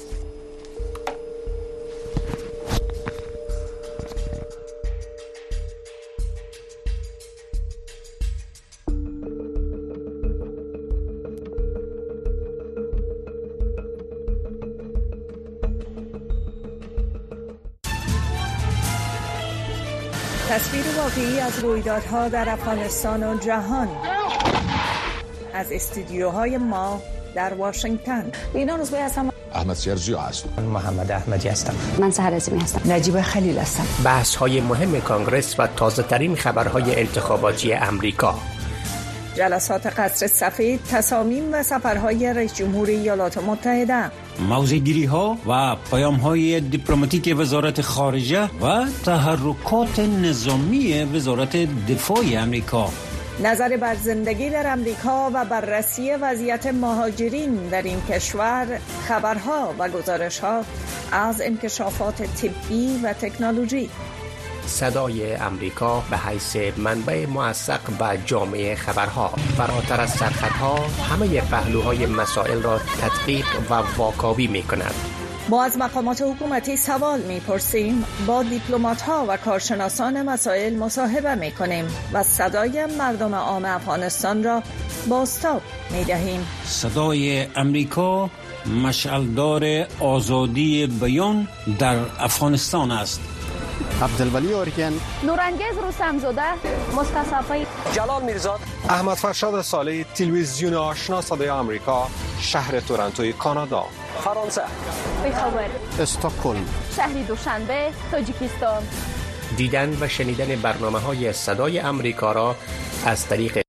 تصویر واقعی از رویدادها در افغانستان و جهان از استودیوهای ما در واشنگتن. اینا روزبه هستم.
احمد سیرجی هستم.
محمد احمدی هستم.
من سحر عظیمی هستم.
نجیب خلیل هستم.
بحث های مهم کانگرس و تازه ترین خبرهای انتخاباتی امریکا.
جلسات قصر سفید، تصامیم و سفرهای رئیس جمهوری ایالات متحده.
موضع‌گیری ها و پیام های دیپلماتیک وزارت خارجه و تحرکات نظامی وزارت دفاع امریکا.
نظر بر زندگی در امریکا و بررسی وضعیت مهاجرین در این کشور، خبرها و گزارش‌ها از انکشافات طبی و تکنولوژی.
صدای امریکا به حیث منبع موثق و جامع خبرها، فراتر از سرخطها همه پهلوهای مسائل را تدقیق و واکاوی می کند.
ما از مقامات حکومتی سوال می‌پرسیم، با دیپلمات‌ها و کارشناسان مسائل مصاحبه می‌کنیم و صدای مردم عام افغانستان را بازتاب می‌دهیم.
صدای امریکا مشعلدار آزادی بیان در افغانستان است.
عبدالولی اورگن،
نورانگیز رستمزاده، مصطفی
جلال میرزاد،
احمد فرشاد صالح، تلویزیون آشنا صدای آمریکا، شهر تورنتوی کانادا.
فرانسه،
بخبر،
استکهلم،
شهر دوشنبه، تاجیکستان.
دیدن و شنیدن برنامه‌های صدای امریکا را از طریق